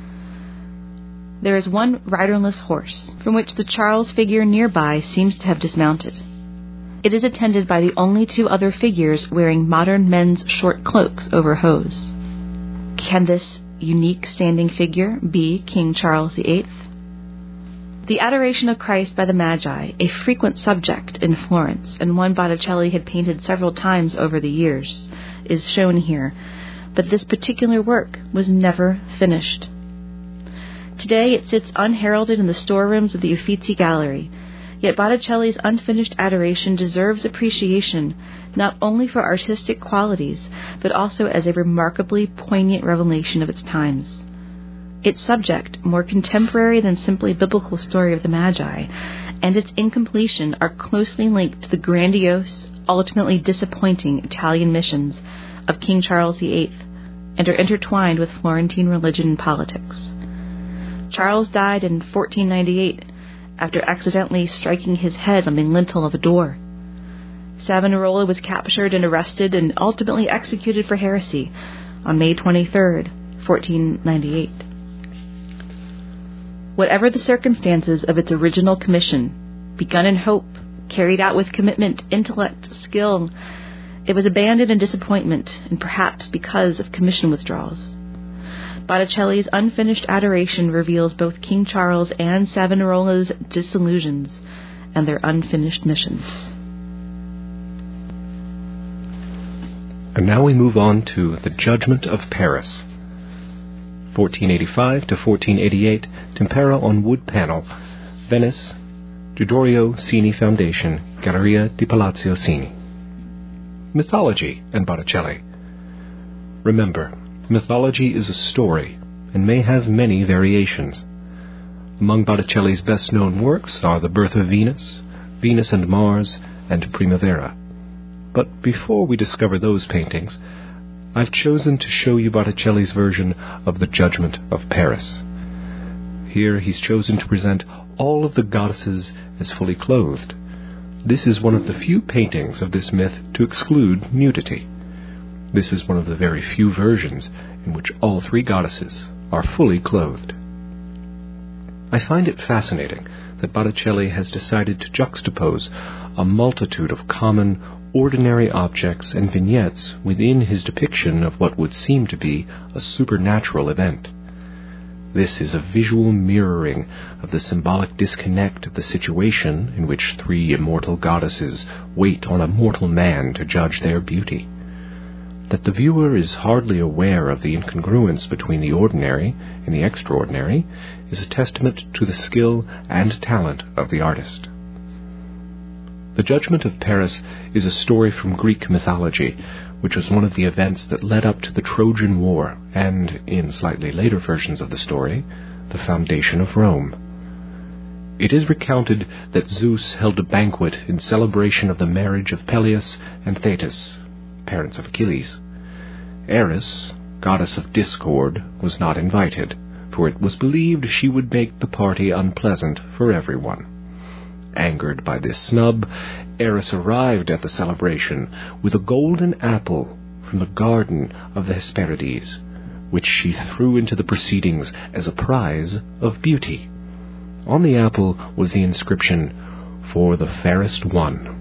There is one riderless horse, from which the Charles figure nearby seems to have dismounted. It is attended by the only two other figures wearing modern men's short cloaks over hose. Can this unique standing figure be King Charles the Eighth? The adoration of Christ by the Magi, a frequent subject in Florence, and one Botticelli had painted several times over the years, is shown here, but this particular work was never finished. Today it sits unheralded in the storerooms of the Uffizi Gallery, yet Botticelli's unfinished adoration deserves appreciation not only for artistic qualities, but also as a remarkably poignant revelation of its times. Its subject, more contemporary than simply biblical story of the Magi, and its incompletion are closely linked to the grandiose, ultimately disappointing Italian missions of King Charles the Eighth, and are intertwined with Florentine religion and politics. Charles died in fourteen ninety-eight, after accidentally striking his head on the lintel of a door. Savonarola was captured and arrested and ultimately executed for heresy on May twenty-third, fourteen ninety-eight. Whatever the circumstances of its original commission, begun in hope, carried out with commitment, intellect, skill, it was abandoned in disappointment, and perhaps because of commission withdrawals. Botticelli's unfinished adoration reveals both King Charles and Savonarola's disillusions and their unfinished missions. And now we move on to The Judgment of Paris, fourteen eighty-five to fourteen eighty-eight, tempera on wood panel, Venice, Giudorio Cini Foundation, Galleria di Palazzo Cini. Mythology and Botticelli. Remember, mythology is a story, and may have many variations. Among Botticelli's best-known works are The Birth of Venus, Venus and Mars, and Primavera. But before we discover those paintings, I've chosen to show you Botticelli's version of The Judgment of Paris. Here he's chosen to present all of the goddesses as fully clothed. This is one of the few paintings of this myth to exclude nudity. This is one of the very few versions in which all three goddesses are fully clothed. I find it fascinating that Botticelli has decided to juxtapose a multitude of common, ordinary objects and vignettes within his depiction of what would seem to be a supernatural event. This is a visual mirroring of the symbolic disconnect of the situation in which three immortal goddesses wait on a mortal man to judge their beauty. That the viewer is hardly aware of the incongruence between the ordinary and the extraordinary is a testament to the skill and talent of the artist. The Judgment of Paris is a story from Greek mythology, which was one of the events that led up to the Trojan War and, in slightly later versions of the story, the foundation of Rome. It is recounted that Zeus held a banquet in celebration of the marriage of Peleus and Thetis, parents of Achilles. Eris, goddess of discord, was not invited, for it was believed she would make the party unpleasant for everyone. Angered by this snub, Eris arrived at the celebration with a golden apple from the garden of the Hesperides, which she threw into the proceedings as a prize of beauty. On the apple was the inscription, "For the fairest one."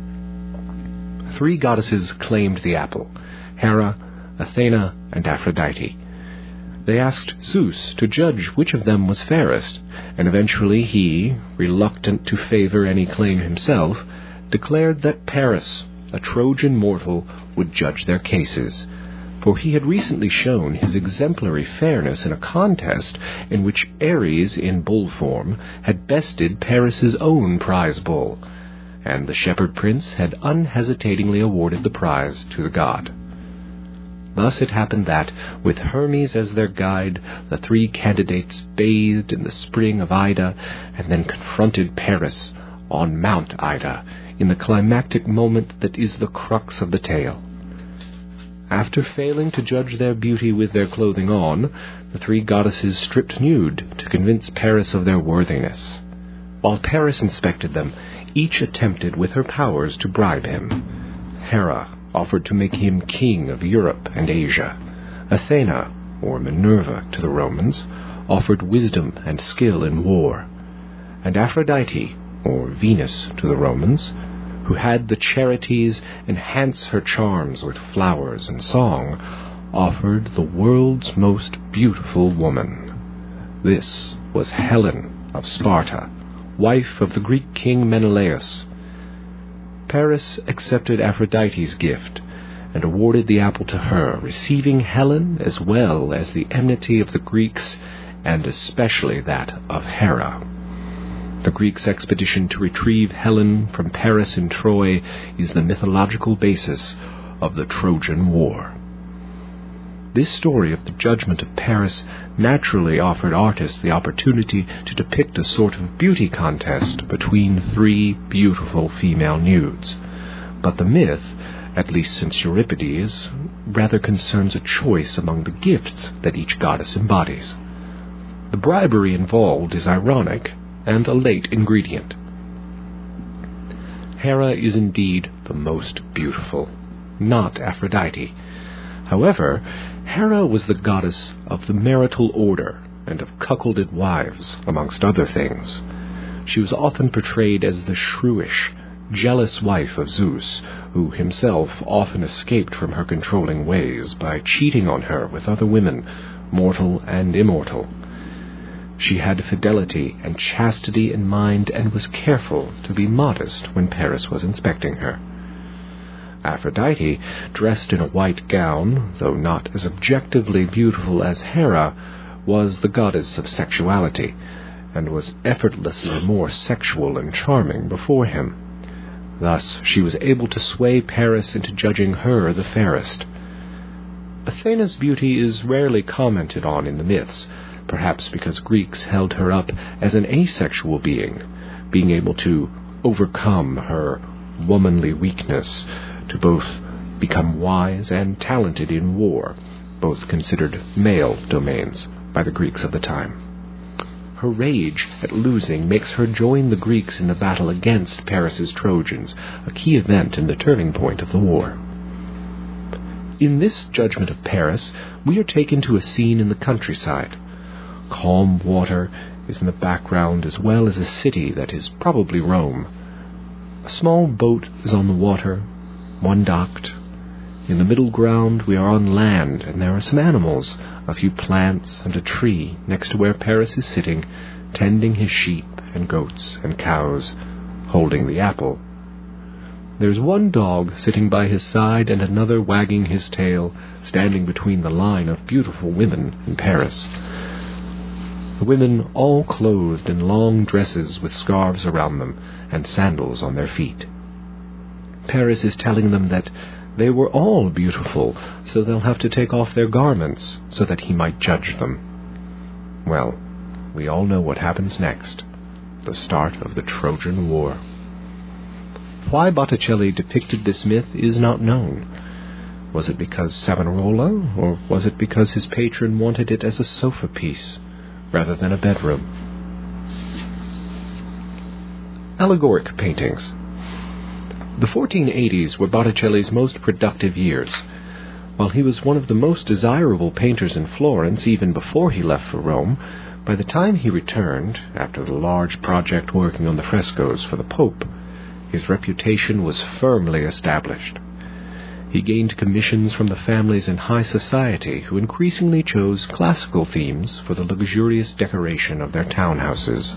Three goddesses claimed the apple: Hera, Athena, and Aphrodite. They asked Zeus to judge which of them was fairest, and eventually he, reluctant to favor any claim himself, declared that Paris, a Trojan mortal, would judge their cases, for he had recently shown his exemplary fairness in a contest in which Ares, in bull form, had bested Paris's own prize bull, and the shepherd prince had unhesitatingly awarded the prize to the god. Thus it happened that, with Hermes as their guide, the three candidates bathed in the spring of Ida and then confronted Paris on Mount Ida in the climactic moment that is the crux of the tale. After failing to judge their beauty with their clothing on, the three goddesses stripped nude to convince Paris of their worthiness. While Paris inspected them, each attempted with her powers to bribe him. Hera offered to make him king of Europe and Asia. Athena, or Minerva to the Romans, offered wisdom and skill in war. And Aphrodite, or Venus to the Romans, who had the Charites enhance her charms with flowers and song, offered the world's most beautiful woman. This was Helen of Sparta, wife of the Greek king Menelaus. Paris accepted Aphrodite's gift and awarded the apple to her, receiving Helen as well as the enmity of the Greeks, and especially that of Hera. The Greeks' expedition to retrieve Helen from Paris in Troy is the mythological basis of the Trojan War. This story of the Judgment of Paris naturally offered artists the opportunity to depict a sort of beauty contest between three beautiful female nudes. But the myth, at least since Euripides, rather concerns a choice among the gifts that each goddess embodies. The bribery involved is ironic and a late ingredient. Hera is indeed the most beautiful, not Aphrodite. However, Hera was the goddess of the marital order and of cuckolded wives, amongst other things. She was often portrayed as the shrewish, jealous wife of Zeus, who himself often escaped from her controlling ways by cheating on her with other women, mortal and immortal. She had fidelity and chastity in mind and was careful to be modest when Paris was inspecting her. Aphrodite, dressed in a white gown, though not as objectively beautiful as Hera, was the goddess of sexuality, and was effortlessly more sexual and charming before him. Thus she was able to sway Paris into judging her the fairest. Athena's beauty is rarely commented on in the myths, perhaps because Greeks held her up as an asexual being, being able to overcome her womanly weakness to both become wise and talented in war, both considered male domains by the Greeks of the time. Her rage at losing makes her join the Greeks in the battle against Paris's Trojans, a key event in the turning point of the war. In this judgment of Paris, we are taken to a scene in the countryside. Calm water is in the background, as well as a city that is probably Rome. A small boat is on the water, one docked. In the middle ground we are on land, and there are some animals, a few plants and a tree next to where Paris is sitting, tending his sheep and goats and cows, holding the apple. There's one dog sitting by his side and another wagging his tail, standing between the line of beautiful women in Paris. The women all clothed in long dresses with scarves around them and sandals on their feet. Paris is telling them that they were all beautiful, so they'll have to take off their garments so that he might judge them. Well, we all know what happens next, the start of the Trojan War. Why Botticelli depicted this myth is not known. Was it because Savonarola, or was it because his patron wanted it as a sofa piece rather than a bedroom? Allegoric paintings. The fourteen eighties were Botticelli's most productive years. While he was one of the most desirable painters in Florence even before he left for Rome, by the time he returned, after the large project working on the frescoes for the Pope, his reputation was firmly established. He gained commissions from the families in high society who increasingly chose classical themes for the luxurious decoration of their townhouses.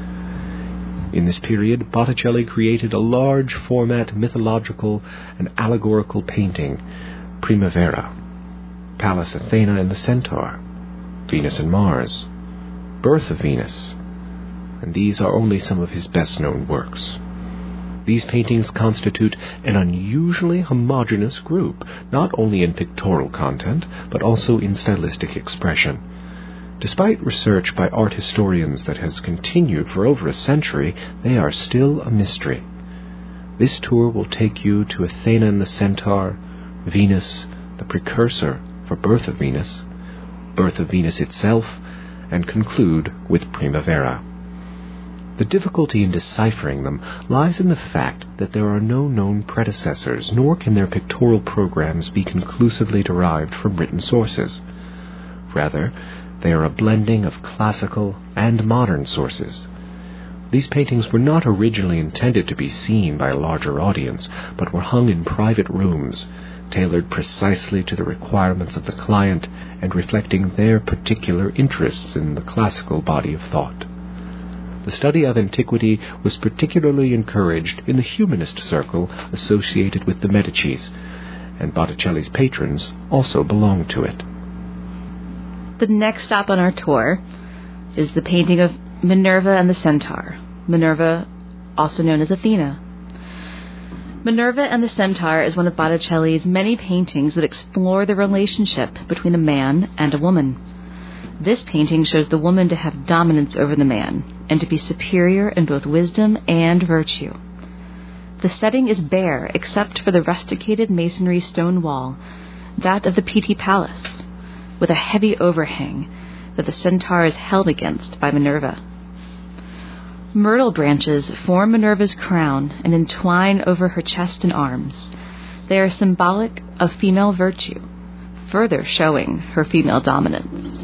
In this period, Botticelli created a large-format mythological and allegorical painting, Primavera, Pallas Athena and the Centaur, Venus and Mars, Birth of Venus, and these are only some of his best-known works. These paintings constitute an unusually homogeneous group, not only in pictorial content, but also in stylistic expression. Despite research by art historians that has continued for over a century, they are still a mystery. This tour will take you to Athena and the Centaur, Venus, the precursor for Birth of Venus, Birth of Venus itself, and conclude with Primavera. The difficulty in deciphering them lies in the fact that there are no known predecessors, nor can their pictorial programs be conclusively derived from written sources. Rather, they are a blending of classical and modern sources. These paintings were not originally intended to be seen by a larger audience, but were hung in private rooms, tailored precisely to the requirements of the client and reflecting their particular interests in the classical body of thought. The study of antiquity was particularly encouraged in the humanist circle associated with the Medicis, and Botticelli's patrons also belonged to it. The next stop on our tour is the painting of Minerva and the Centaur, Minerva also known as Athena. Minerva and the Centaur is one of Botticelli's many paintings that explore the relationship between a man and a woman. This painting shows the woman to have dominance over the man and to be superior in both wisdom and virtue. The setting is bare except for the rusticated masonry stone wall, that of the Pitti Palace, with a heavy overhang that the Centaur is held against by Minerva. Myrtle branches form Minerva's crown and entwine over her chest and arms. They are symbolic of female virtue, further showing her female dominance.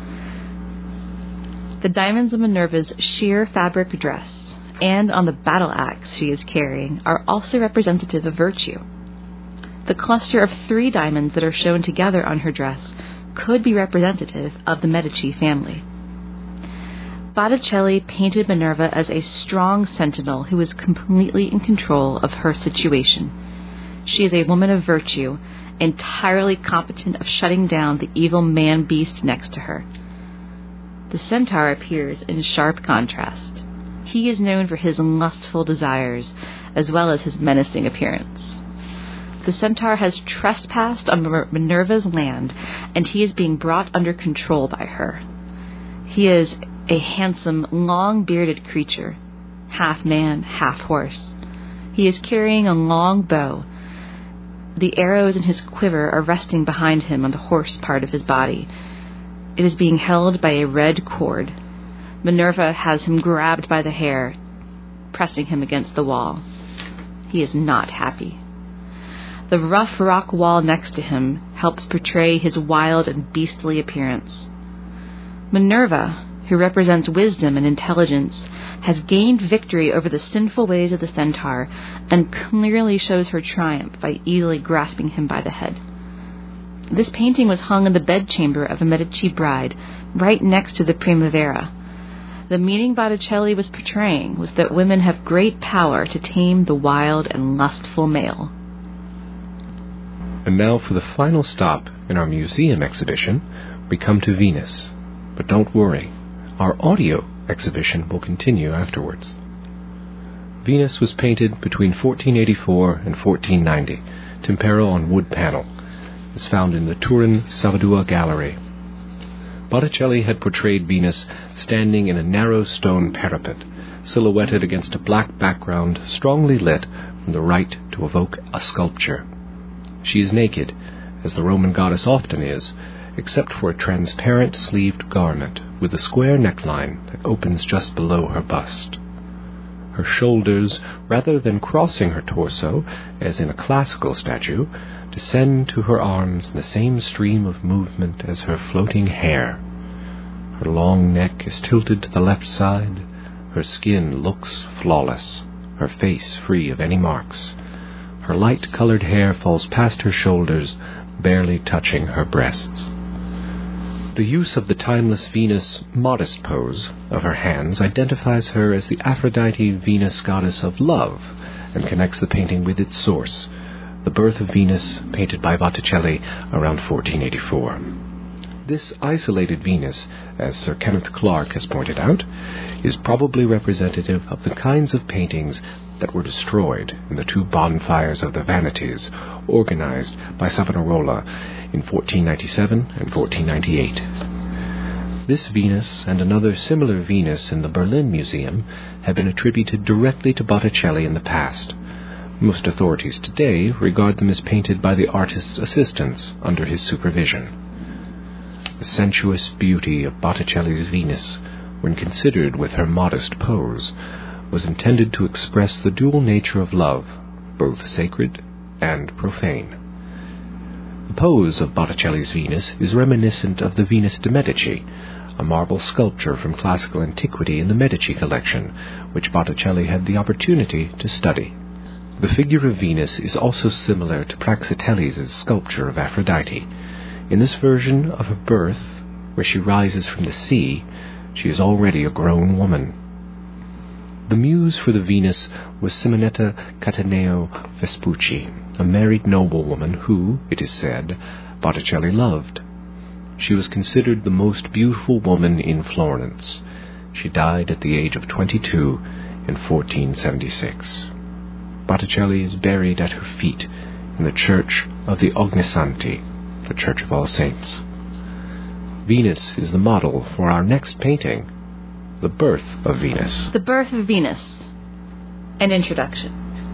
The diamonds on Minerva's sheer fabric dress and on the battle axe she is carrying are also representative of virtue. The cluster of three diamonds that are shown together on her dress could be representative of the Medici family. Botticelli painted Minerva as a strong sentinel who is completely in control of her situation. She is a woman of virtue, entirely competent of shutting down the evil man-beast next to her. The Centaur appears in sharp contrast. He is known for his lustful desires, as well as his menacing appearance. The Centaur has trespassed on Minerva's land, and he is being brought under control by her. He is a handsome, long-bearded creature, half man, half horse. He is carrying a long bow. The arrows in his quiver are resting behind him on the horse part of his body. It is being held by a red cord. Minerva has him grabbed by the hair, pressing him against the wall. He is not happy. The rough rock wall next to him helps portray his wild and beastly appearance. Minerva, who represents wisdom and intelligence, has gained victory over the sinful ways of the centaur and clearly shows her triumph by easily grasping him by the head. This painting was hung in the bedchamber of a Medici bride, right next to the Primavera. The meaning Botticelli was portraying was that women have great power to tame the wild and lustful male. And now for the final stop in our museum exhibition, we come to Venus. But don't worry, our audio exhibition will continue afterwards. Venus was painted between fourteen eighty-four and fourteen ninety, tempera on wood panel. It's found in the Turin Savadua Gallery. Botticelli had portrayed Venus standing in a narrow stone parapet, silhouetted against a black background strongly lit from the right to evoke a sculpture. She is naked, as the Roman goddess often is, except for a transparent sleeved garment with a square neckline that opens just below her bust. Her shoulders, rather than crossing her torso, as in a classical statue, descend to her arms in the same stream of movement as her floating hair. Her long neck is tilted to the left side. Her skin looks flawless, her face free of any marks. Her light-colored hair falls past her shoulders, barely touching her breasts. The use of the timeless Venus modest pose of her hands identifies her as the Aphrodite Venus goddess of love and connects the painting with its source, The Birth of Venus, painted by Botticelli around fourteen eighty-four. This isolated Venus, as Sir Kenneth Clark has pointed out, is probably representative of the kinds of paintings that were destroyed in the two bonfires of the Vanities, organized by Savonarola in fourteen ninety-seven and fourteen ninety-eight. This Venus and another similar Venus in the Berlin Museum have been attributed directly to Botticelli in the past. Most authorities today regard them as painted by the artist's assistants under his supervision. The sensuous beauty of Botticelli's Venus, when considered with her modest pose, was intended to express the dual nature of love, both sacred and profane. The pose of Botticelli's Venus is reminiscent of the Venus de' Medici, a marble sculpture from classical antiquity in the Medici collection, which Botticelli had the opportunity to study. The figure of Venus is also similar to Praxiteles' sculpture of Aphrodite. In this version of her birth, where she rises from the sea, she is already a grown woman. The muse for the Venus was Simonetta Cattaneo Vespucci, a married noblewoman who, it is said, Botticelli loved. She was considered the most beautiful woman in Florence. She died at the age of twenty-two in fourteen seventy-six. Botticelli is buried at her feet in the Church of the Ognissanti, the Church of All Saints. Venus is the model for our next painting, The Birth of Venus. The Birth of Venus. An introduction.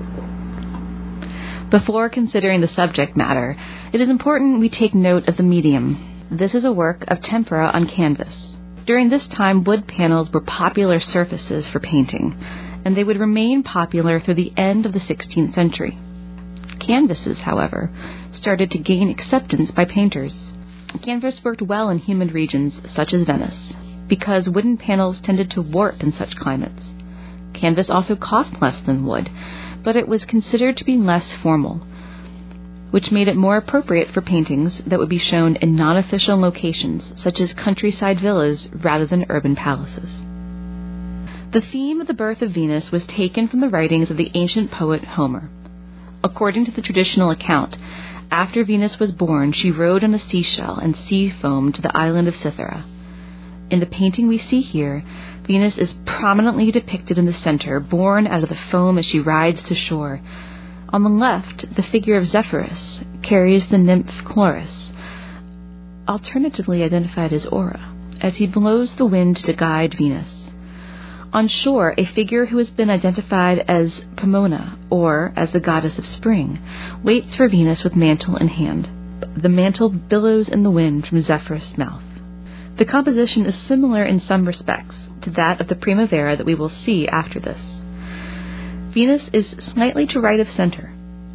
Before considering the subject matter, it is important we take note of the medium. This is a work of tempera on canvas. During this time, wood panels were popular surfaces for painting, and they would remain popular through the end of the sixteenth century. Canvases, however, started to gain acceptance by painters. Canvas worked well in humid regions such as Venice, because wooden panels tended to warp in such climates. Canvas also cost less than wood, but it was considered to be less formal, which made it more appropriate for paintings that would be shown in non-official locations such as countryside villas rather than urban palaces. The theme of the birth of Venus was taken from the writings of the ancient poet Homer. According to the traditional account, after Venus was born, she rode on a seashell and sea foamed to the island of Cythera. In the painting we see here, Venus is prominently depicted in the center, born out of the foam as she rides to shore. On the left, the figure of Zephyrus carries the nymph Chloris, alternatively identified as Aura, as he blows the wind to guide Venus. On shore, a figure who has been identified as Pomona, or as the goddess of spring, waits for Venus with mantle in hand. The mantle billows in the wind from Zephyrus' mouth. The composition is similar in some respects to that of the Primavera that we will see after this. Venus is slightly to right of center,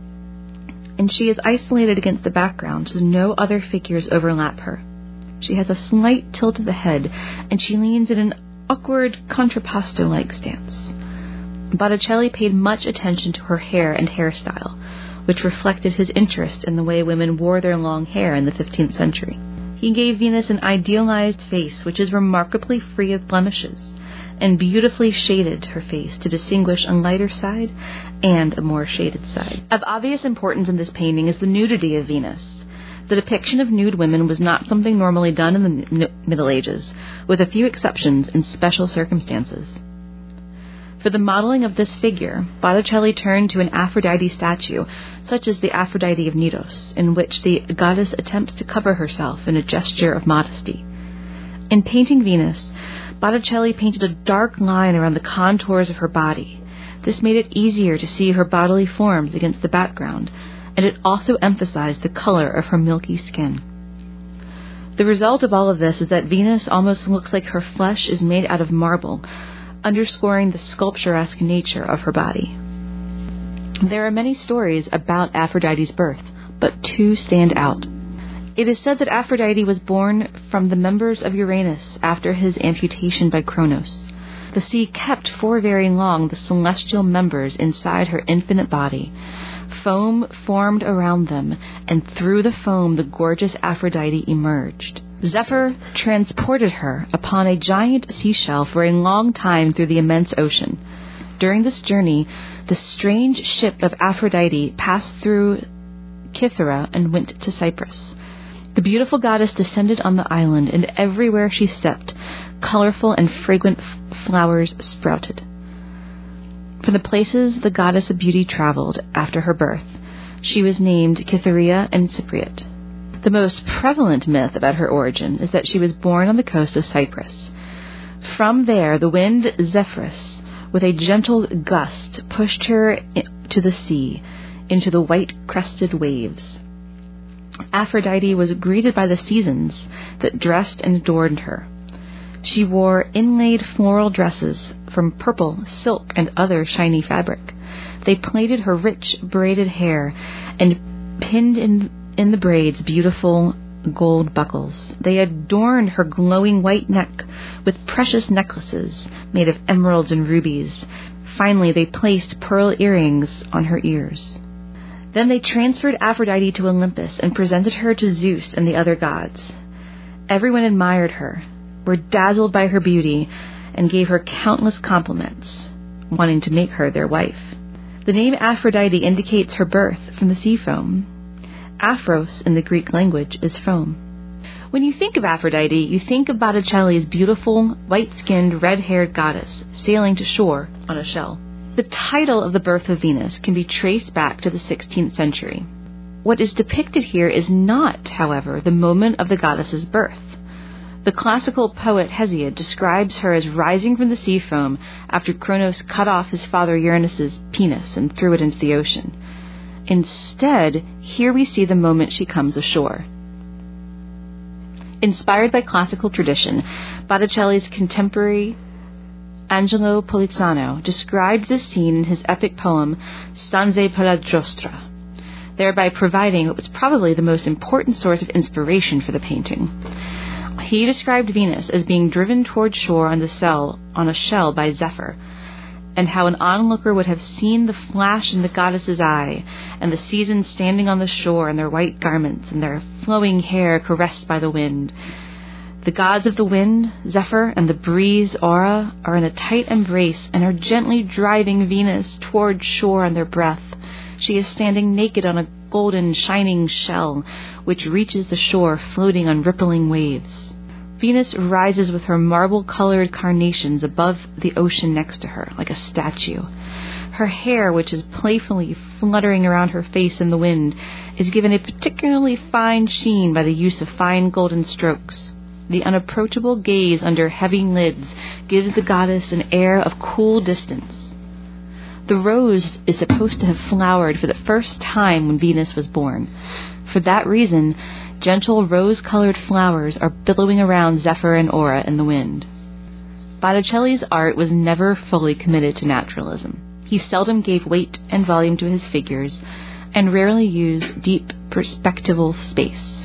and she is isolated against the background so no other figures overlap her. She has a slight tilt of the head, and she leans in an awkward contrapposto-like stance. Botticelli paid much attention to her hair and hairstyle, which reflected his interest in the way women wore their long hair in the fifteenth century. He gave Venus an idealized face which is remarkably free of blemishes, and beautifully shaded her face to distinguish a lighter side and a more shaded side. Of obvious importance in this painting is the nudity of Venus. The depiction of nude women was not something normally done in the n- Middle Ages, with a few exceptions in special circumstances. For the modeling of this figure, Botticelli turned to an Aphrodite statue, such as the Aphrodite of Knidos, in which the goddess attempts to cover herself in a gesture of modesty. In painting Venus, Botticelli painted a dark line around the contours of her body. This made it easier to see her bodily forms against the background, and it also emphasized the color of her milky skin. The result of all of this is that Venus almost looks like her flesh is made out of marble, underscoring the sculpturesque nature of her body. There are many stories about Aphrodite's birth, but two stand out. It is said that Aphrodite was born from the members of Uranus after his amputation by Kronos. The sea kept for very long the celestial members inside her infinite body. Foam formed around them, and through the foam the gorgeous Aphrodite emerged. Zephyr transported her upon a giant seashell for a long time through the immense ocean. During this journey, the strange ship of Aphrodite passed through Cythera and went to Cyprus. The beautiful goddess descended on the island, and everywhere she stepped, colorful and fragrant f- flowers sprouted. From the places the goddess of beauty traveled after her birth, she was named Cytherea and Cypriot. The most prevalent myth about her origin is that she was born on the coast of Cyprus. From there, the wind Zephyrus, with a gentle gust, pushed her to the sea, into the white-crested waves. Aphrodite was greeted by the seasons that dressed and adorned her. She wore inlaid floral dresses from purple, silk, and other shiny fabric. They plaited her rich, braided hair and pinned in, in the braids beautiful gold buckles. They adorned her glowing white neck with precious necklaces made of emeralds and rubies. Finally, they placed pearl earrings on her ears. Then they transferred Aphrodite to Olympus and presented her to Zeus and the other gods. Everyone admired her, were dazzled by her beauty, and gave her countless compliments, wanting to make her their wife. The name Aphrodite indicates her birth from the sea foam. Aphros in the Greek language is foam. When you think of Aphrodite, you think of Botticelli's beautiful, white-skinned, red-haired goddess sailing to shore on a shell. The title of the birth of Venus can be traced back to the sixteenth century. What is depicted here is not, however, the moment of the goddess's birth. The classical poet Hesiod describes her as rising from the sea foam after Kronos cut off his father Uranus's penis and threw it into the ocean. Instead, here we see the moment she comes ashore. Inspired by classical tradition, Botticelli's contemporary Angelo Polizzano described this scene in his epic poem Stanze per la Giostra, thereby providing what was probably the most important source of inspiration for the painting. He described Venus as being driven toward shore on the shell, on a shell by Zephyr, and how an onlooker would have seen the flash in the goddess's eye, and the seasons standing on the shore in their white garments and their flowing hair caressed by the wind. The gods of the wind, Zephyr, and the breeze, Aura, are in a tight embrace and are gently driving Venus toward shore on their breath. She is standing naked on a golden, shining shell, which reaches the shore floating on rippling waves. Venus rises with her marble-colored carnations above the ocean next to her, like a statue. Her hair, which is playfully fluttering around her face in the wind, is given a particularly fine sheen by the use of fine golden strokes. The unapproachable gaze under heavy lids gives the goddess an air of cool distance. The rose is supposed to have flowered for the first time when Venus was born. For that reason, gentle rose-colored flowers are billowing around Zephyr and Aura in the wind. Botticelli's art was never fully committed to naturalism. He seldom gave weight and volume to his figures, and rarely used deep perspectival space.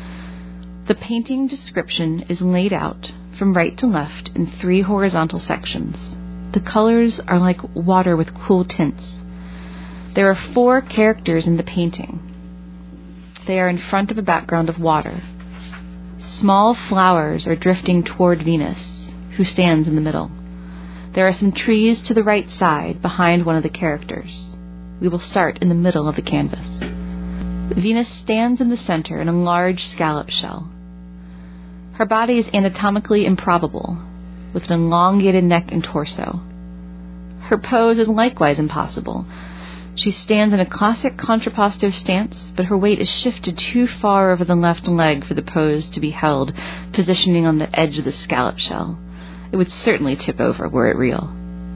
The painting description is laid out from right to left in three horizontal sections. The colors are like water with cool tints. There are four characters in the painting. They are in front of a background of water. Small flowers are drifting toward Venus, who stands in the middle. There are some trees to the right side behind one of the characters. We will start in the middle of the canvas. Venus stands in the center in a large scallop shell. Her body is anatomically improbable, with an elongated neck and torso. Her pose is likewise impossible. She stands in a classic contrapposto stance, but her weight is shifted too far over the left leg for the pose to be held, positioning on the edge of the scallop shell. It would certainly tip over were it real.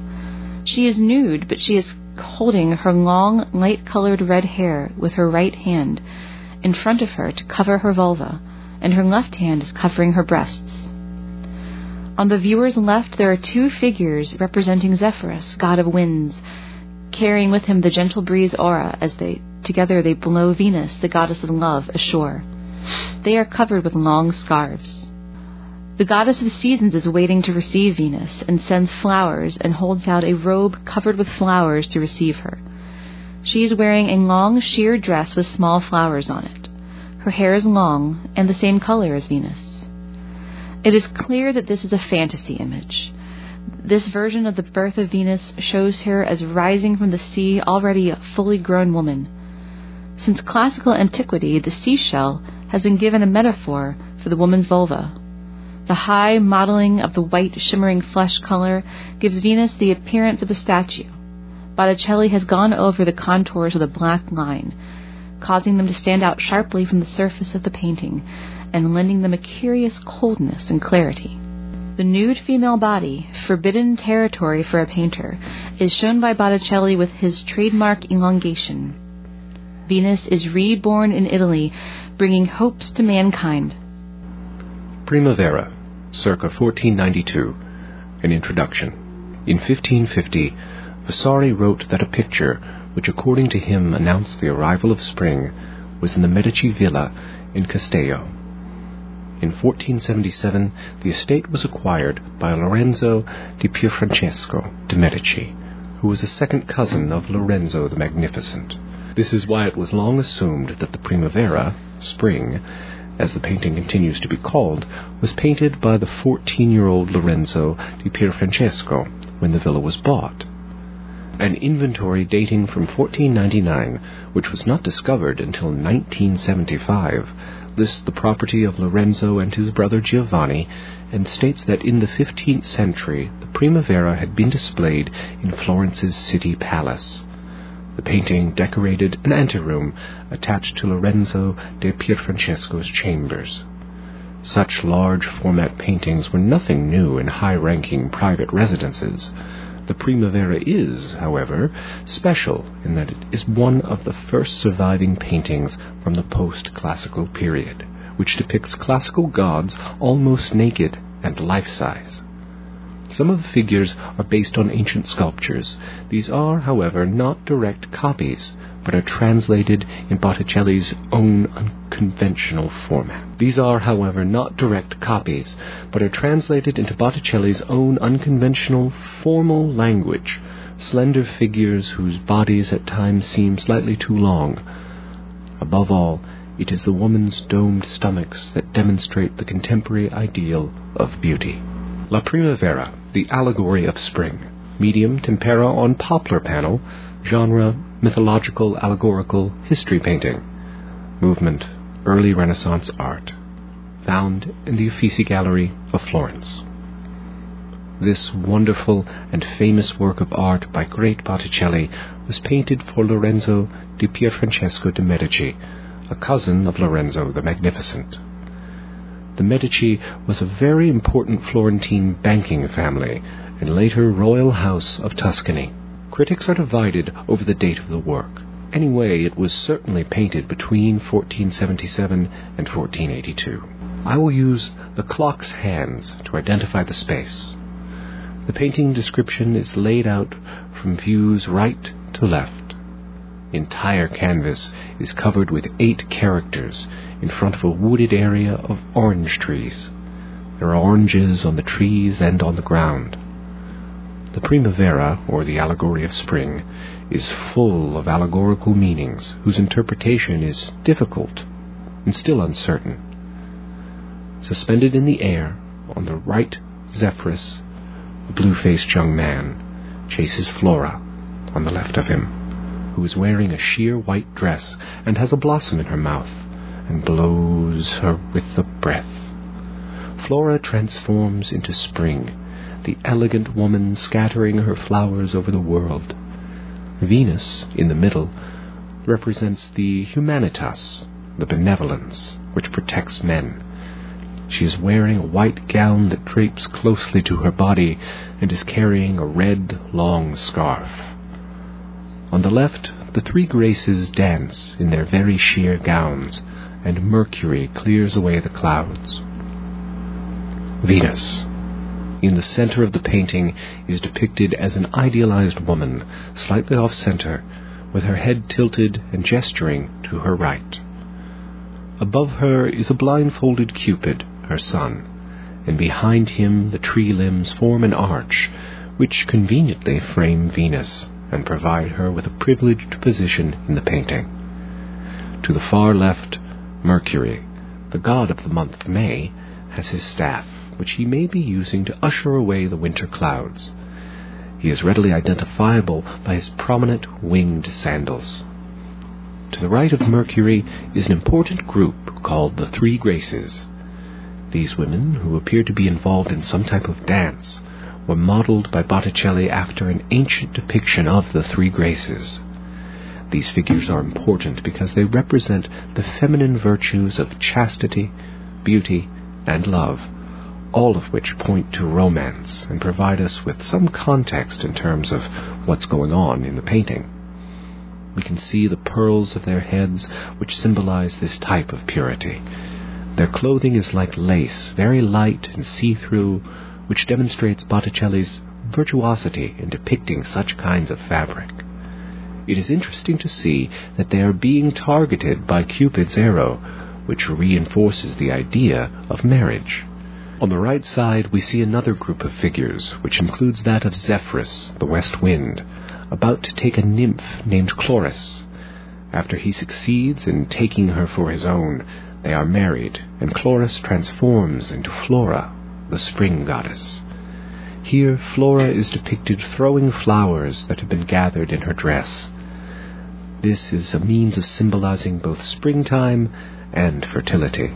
She is nude, but she is holding her long, light-colored red hair with her right hand in front of her to cover her vulva, and her left hand is covering her breasts. On the viewer's left, there are two figures representing Zephyrus, god of winds, carrying with him the gentle breeze Aura as they together they blow Venus, the goddess of love, ashore. They are covered with long scarves. The goddess of seasons is waiting to receive Venus and sends flowers and holds out a robe covered with flowers to receive her. She is wearing a long sheer dress with small flowers on it. Her hair is long and the same color as Venus. It is clear that this is a fantasy image. This version of the birth of Venus shows her as rising from the sea, already a fully grown woman. Since classical antiquity, the seashell has been given a metaphor for the woman's vulva. The high modeling of the white, shimmering flesh color gives Venus the appearance of a statue. Botticelli has gone over the contours with a black line, causing them to stand out sharply from the surface of the painting and lending them a curious coldness and clarity. The nude female body, forbidden territory for a painter, is shown by Botticelli with his trademark elongation. Venus is reborn in Italy, bringing hopes to mankind. Primavera, circa fourteen ninety-two. An introduction. In fifteen fifty, Vasari wrote that a picture, which according to him announced the arrival of spring, was in the Medici villa in Castello. In fourteen seventy-seven, the estate was acquired by Lorenzo di Pierfrancesco de' Medici, who was a second cousin of Lorenzo the Magnificent. This is why it was long assumed that the Primavera, spring, as the painting continues to be called, was painted by the fourteen-year-old Lorenzo di Pierfrancesco when the villa was bought. An inventory dating from fourteen ninety-nine, which was not discovered until nineteen seventy-five, lists the property of Lorenzo and his brother Giovanni, and states that in the fifteenth century the Primavera had been displayed in Florence's city palace. The painting decorated an anteroom attached to Lorenzo de Pierfrancesco's chambers. Such large-format paintings were nothing new in high-ranking private residences. The Primavera is, however, special in that it is one of the first surviving paintings from the post-classical period, which depicts classical gods almost naked and life-size. Some of the figures are based on ancient sculptures. These are, however, not direct copies, but are translated in Botticelli's own unconventional format. These are, however, not direct copies, but are translated into Botticelli's own unconventional, formal language, slender figures whose bodies at times seem slightly too long. Above all, it is the woman's domed stomachs that demonstrate the contemporary ideal of beauty. La Primavera, the allegory of spring. Medium tempera on poplar panel. Genre, mythological, allegorical, history painting. Movement, early Renaissance art. Found in the Uffizi Gallery of Florence. This wonderful and famous work of art by great Botticelli was painted for Lorenzo di Pierfrancesco de' Medici, a cousin of Lorenzo the Magnificent. the Medici was a very important Florentine banking family and later royal house of Tuscany. Critics are divided over the date of the work. Anyway, it was certainly painted between fourteen seventy-seven and fourteen eighty-two. I will use the clock's hands to identify the space. The painting description is laid out from views right to left. The entire canvas is covered with eight characters in front of a wooded area of orange trees. There are oranges on the trees and on the ground. The Primavera, or the allegory of spring, is full of allegorical meanings whose interpretation is difficult and still uncertain. Suspended in the air, on the right Zephyrus, a blue-faced young man, chases Flora, on the left of him, who is wearing a sheer white dress and has a blossom in her mouth, and blows her with the breath. Flora transforms into spring, the elegant woman scattering her flowers over the world. Venus, in the middle, represents the humanitas, the benevolence, which protects men. She is wearing a white gown that drapes closely to her body and is carrying a red, long scarf. On the left, the three Graces dance in their very sheer gowns, and Mercury clears away the clouds. Venus, in the center of the painting, is depicted as an idealized woman, slightly off-center, with her head tilted and gesturing to her right. Above her is a blindfolded Cupid, her son, and behind him the tree limbs form an arch, which conveniently frame Venus and provide her with a privileged position in the painting. To the far left, Mercury, the god of the month of May, has his staff, which he may be using to usher away the winter clouds. He is readily identifiable by his prominent winged sandals. To the right of Mercury is an important group called the Three Graces. These women, who appear to be involved in some type of dance, were modeled by Botticelli after an ancient depiction of the Three Graces. These figures are important because they represent the feminine virtues of chastity, beauty, and love, all of which point to romance and provide us with some context in terms of what's going on in the painting. We can see the pearls of their heads, which symbolize this type of purity. Their clothing is like lace, very light and see-through, which demonstrates Botticelli's virtuosity in depicting such kinds of fabric. It is interesting to see that they are being targeted by Cupid's arrow, which reinforces the idea of marriage. On the right side, we see another group of figures, which includes that of Zephyrus, the west wind, about to take a nymph named Chloris. After he succeeds in taking her for his own, they are married, and Chloris transforms into Flora, the spring goddess. Here, Flora is depicted throwing flowers that have been gathered in her dress. This is a means of symbolizing both springtime and fertility.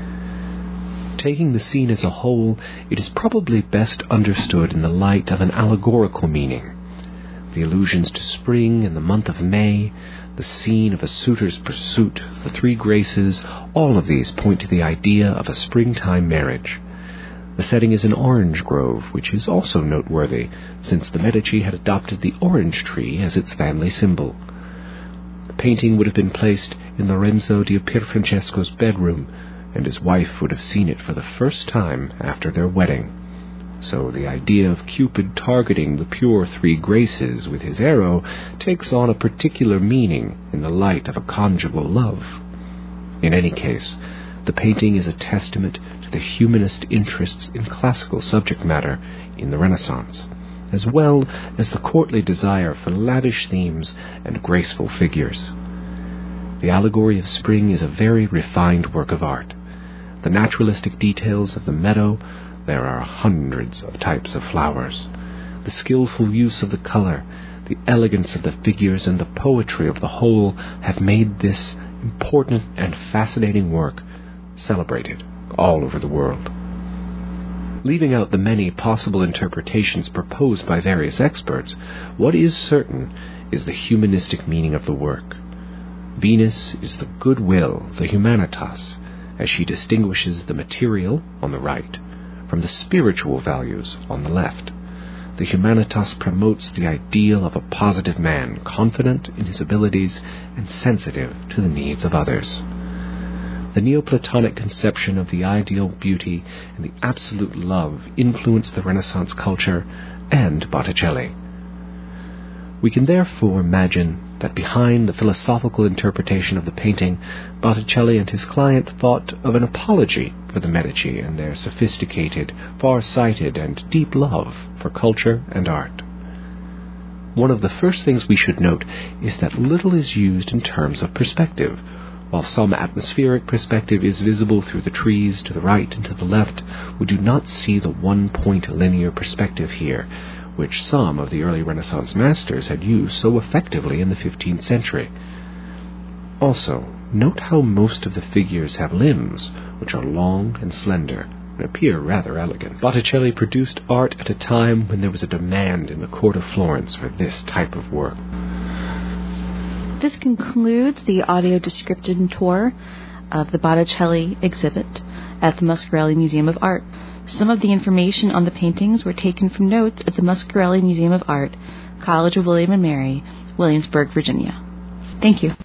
Taking the scene as a whole, it is probably best understood in the light of an allegorical meaning. The allusions to spring in the month of May, the scene of a suitor's pursuit, the Three Graces, all of these point to the idea of a springtime marriage. The setting is an orange grove, which is also noteworthy, since the Medici had adopted the orange tree as its family symbol. The painting would have been placed in Lorenzo di Pierfrancesco's bedroom, and his wife would have seen it for the first time after their wedding. So the idea of Cupid targeting the pure Three Graces with his arrow takes on a particular meaning in the light of a conjugal love. In any case, the painting is a testament to the humanist interests in classical subject matter in the Renaissance, as well as the courtly desire for lavish themes and graceful figures. The allegory of spring is a very refined work of art. The naturalistic details of the meadow, there are hundreds of types of flowers. The skillful use of the color, the elegance of the figures, and the poetry of the whole have made this important and fascinating work celebrated all over the world. Leaving out the many possible interpretations proposed by various experts, what is certain is the humanistic meaning of the work. Venus is the goodwill, the humanitas, as she distinguishes the material, on the right, from the spiritual values, on the left. The Humanitas promotes the ideal of a positive man, confident in his abilities and sensitive to the needs of others. The Neoplatonic conception of the ideal beauty and the absolute love influenced the Renaissance culture and Botticelli. We can therefore imagine that behind the philosophical interpretation of the painting, Botticelli and his client thought of an apology for the Medici and their sophisticated, far-sighted, and deep love for culture and art. One of the first things we should note is that little is used in terms of perspective. While some atmospheric perspective is visible through the trees to the right and to the left, we do not see the one-point linear perspective here, which some of the early Renaissance masters had used so effectively in the fifteenth century. Also, note how most of the figures have limbs, which are long and slender, and appear rather elegant. Botticelli produced art at a time when there was a demand in the court of Florence for this type of work. This concludes the audio description tour of the Botticelli exhibit at the Muscarelli Museum of Art. Some of the information on the paintings were taken from notes at the Muscarelli Museum of Art, College of William and Mary, Williamsburg, Virginia. Thank you.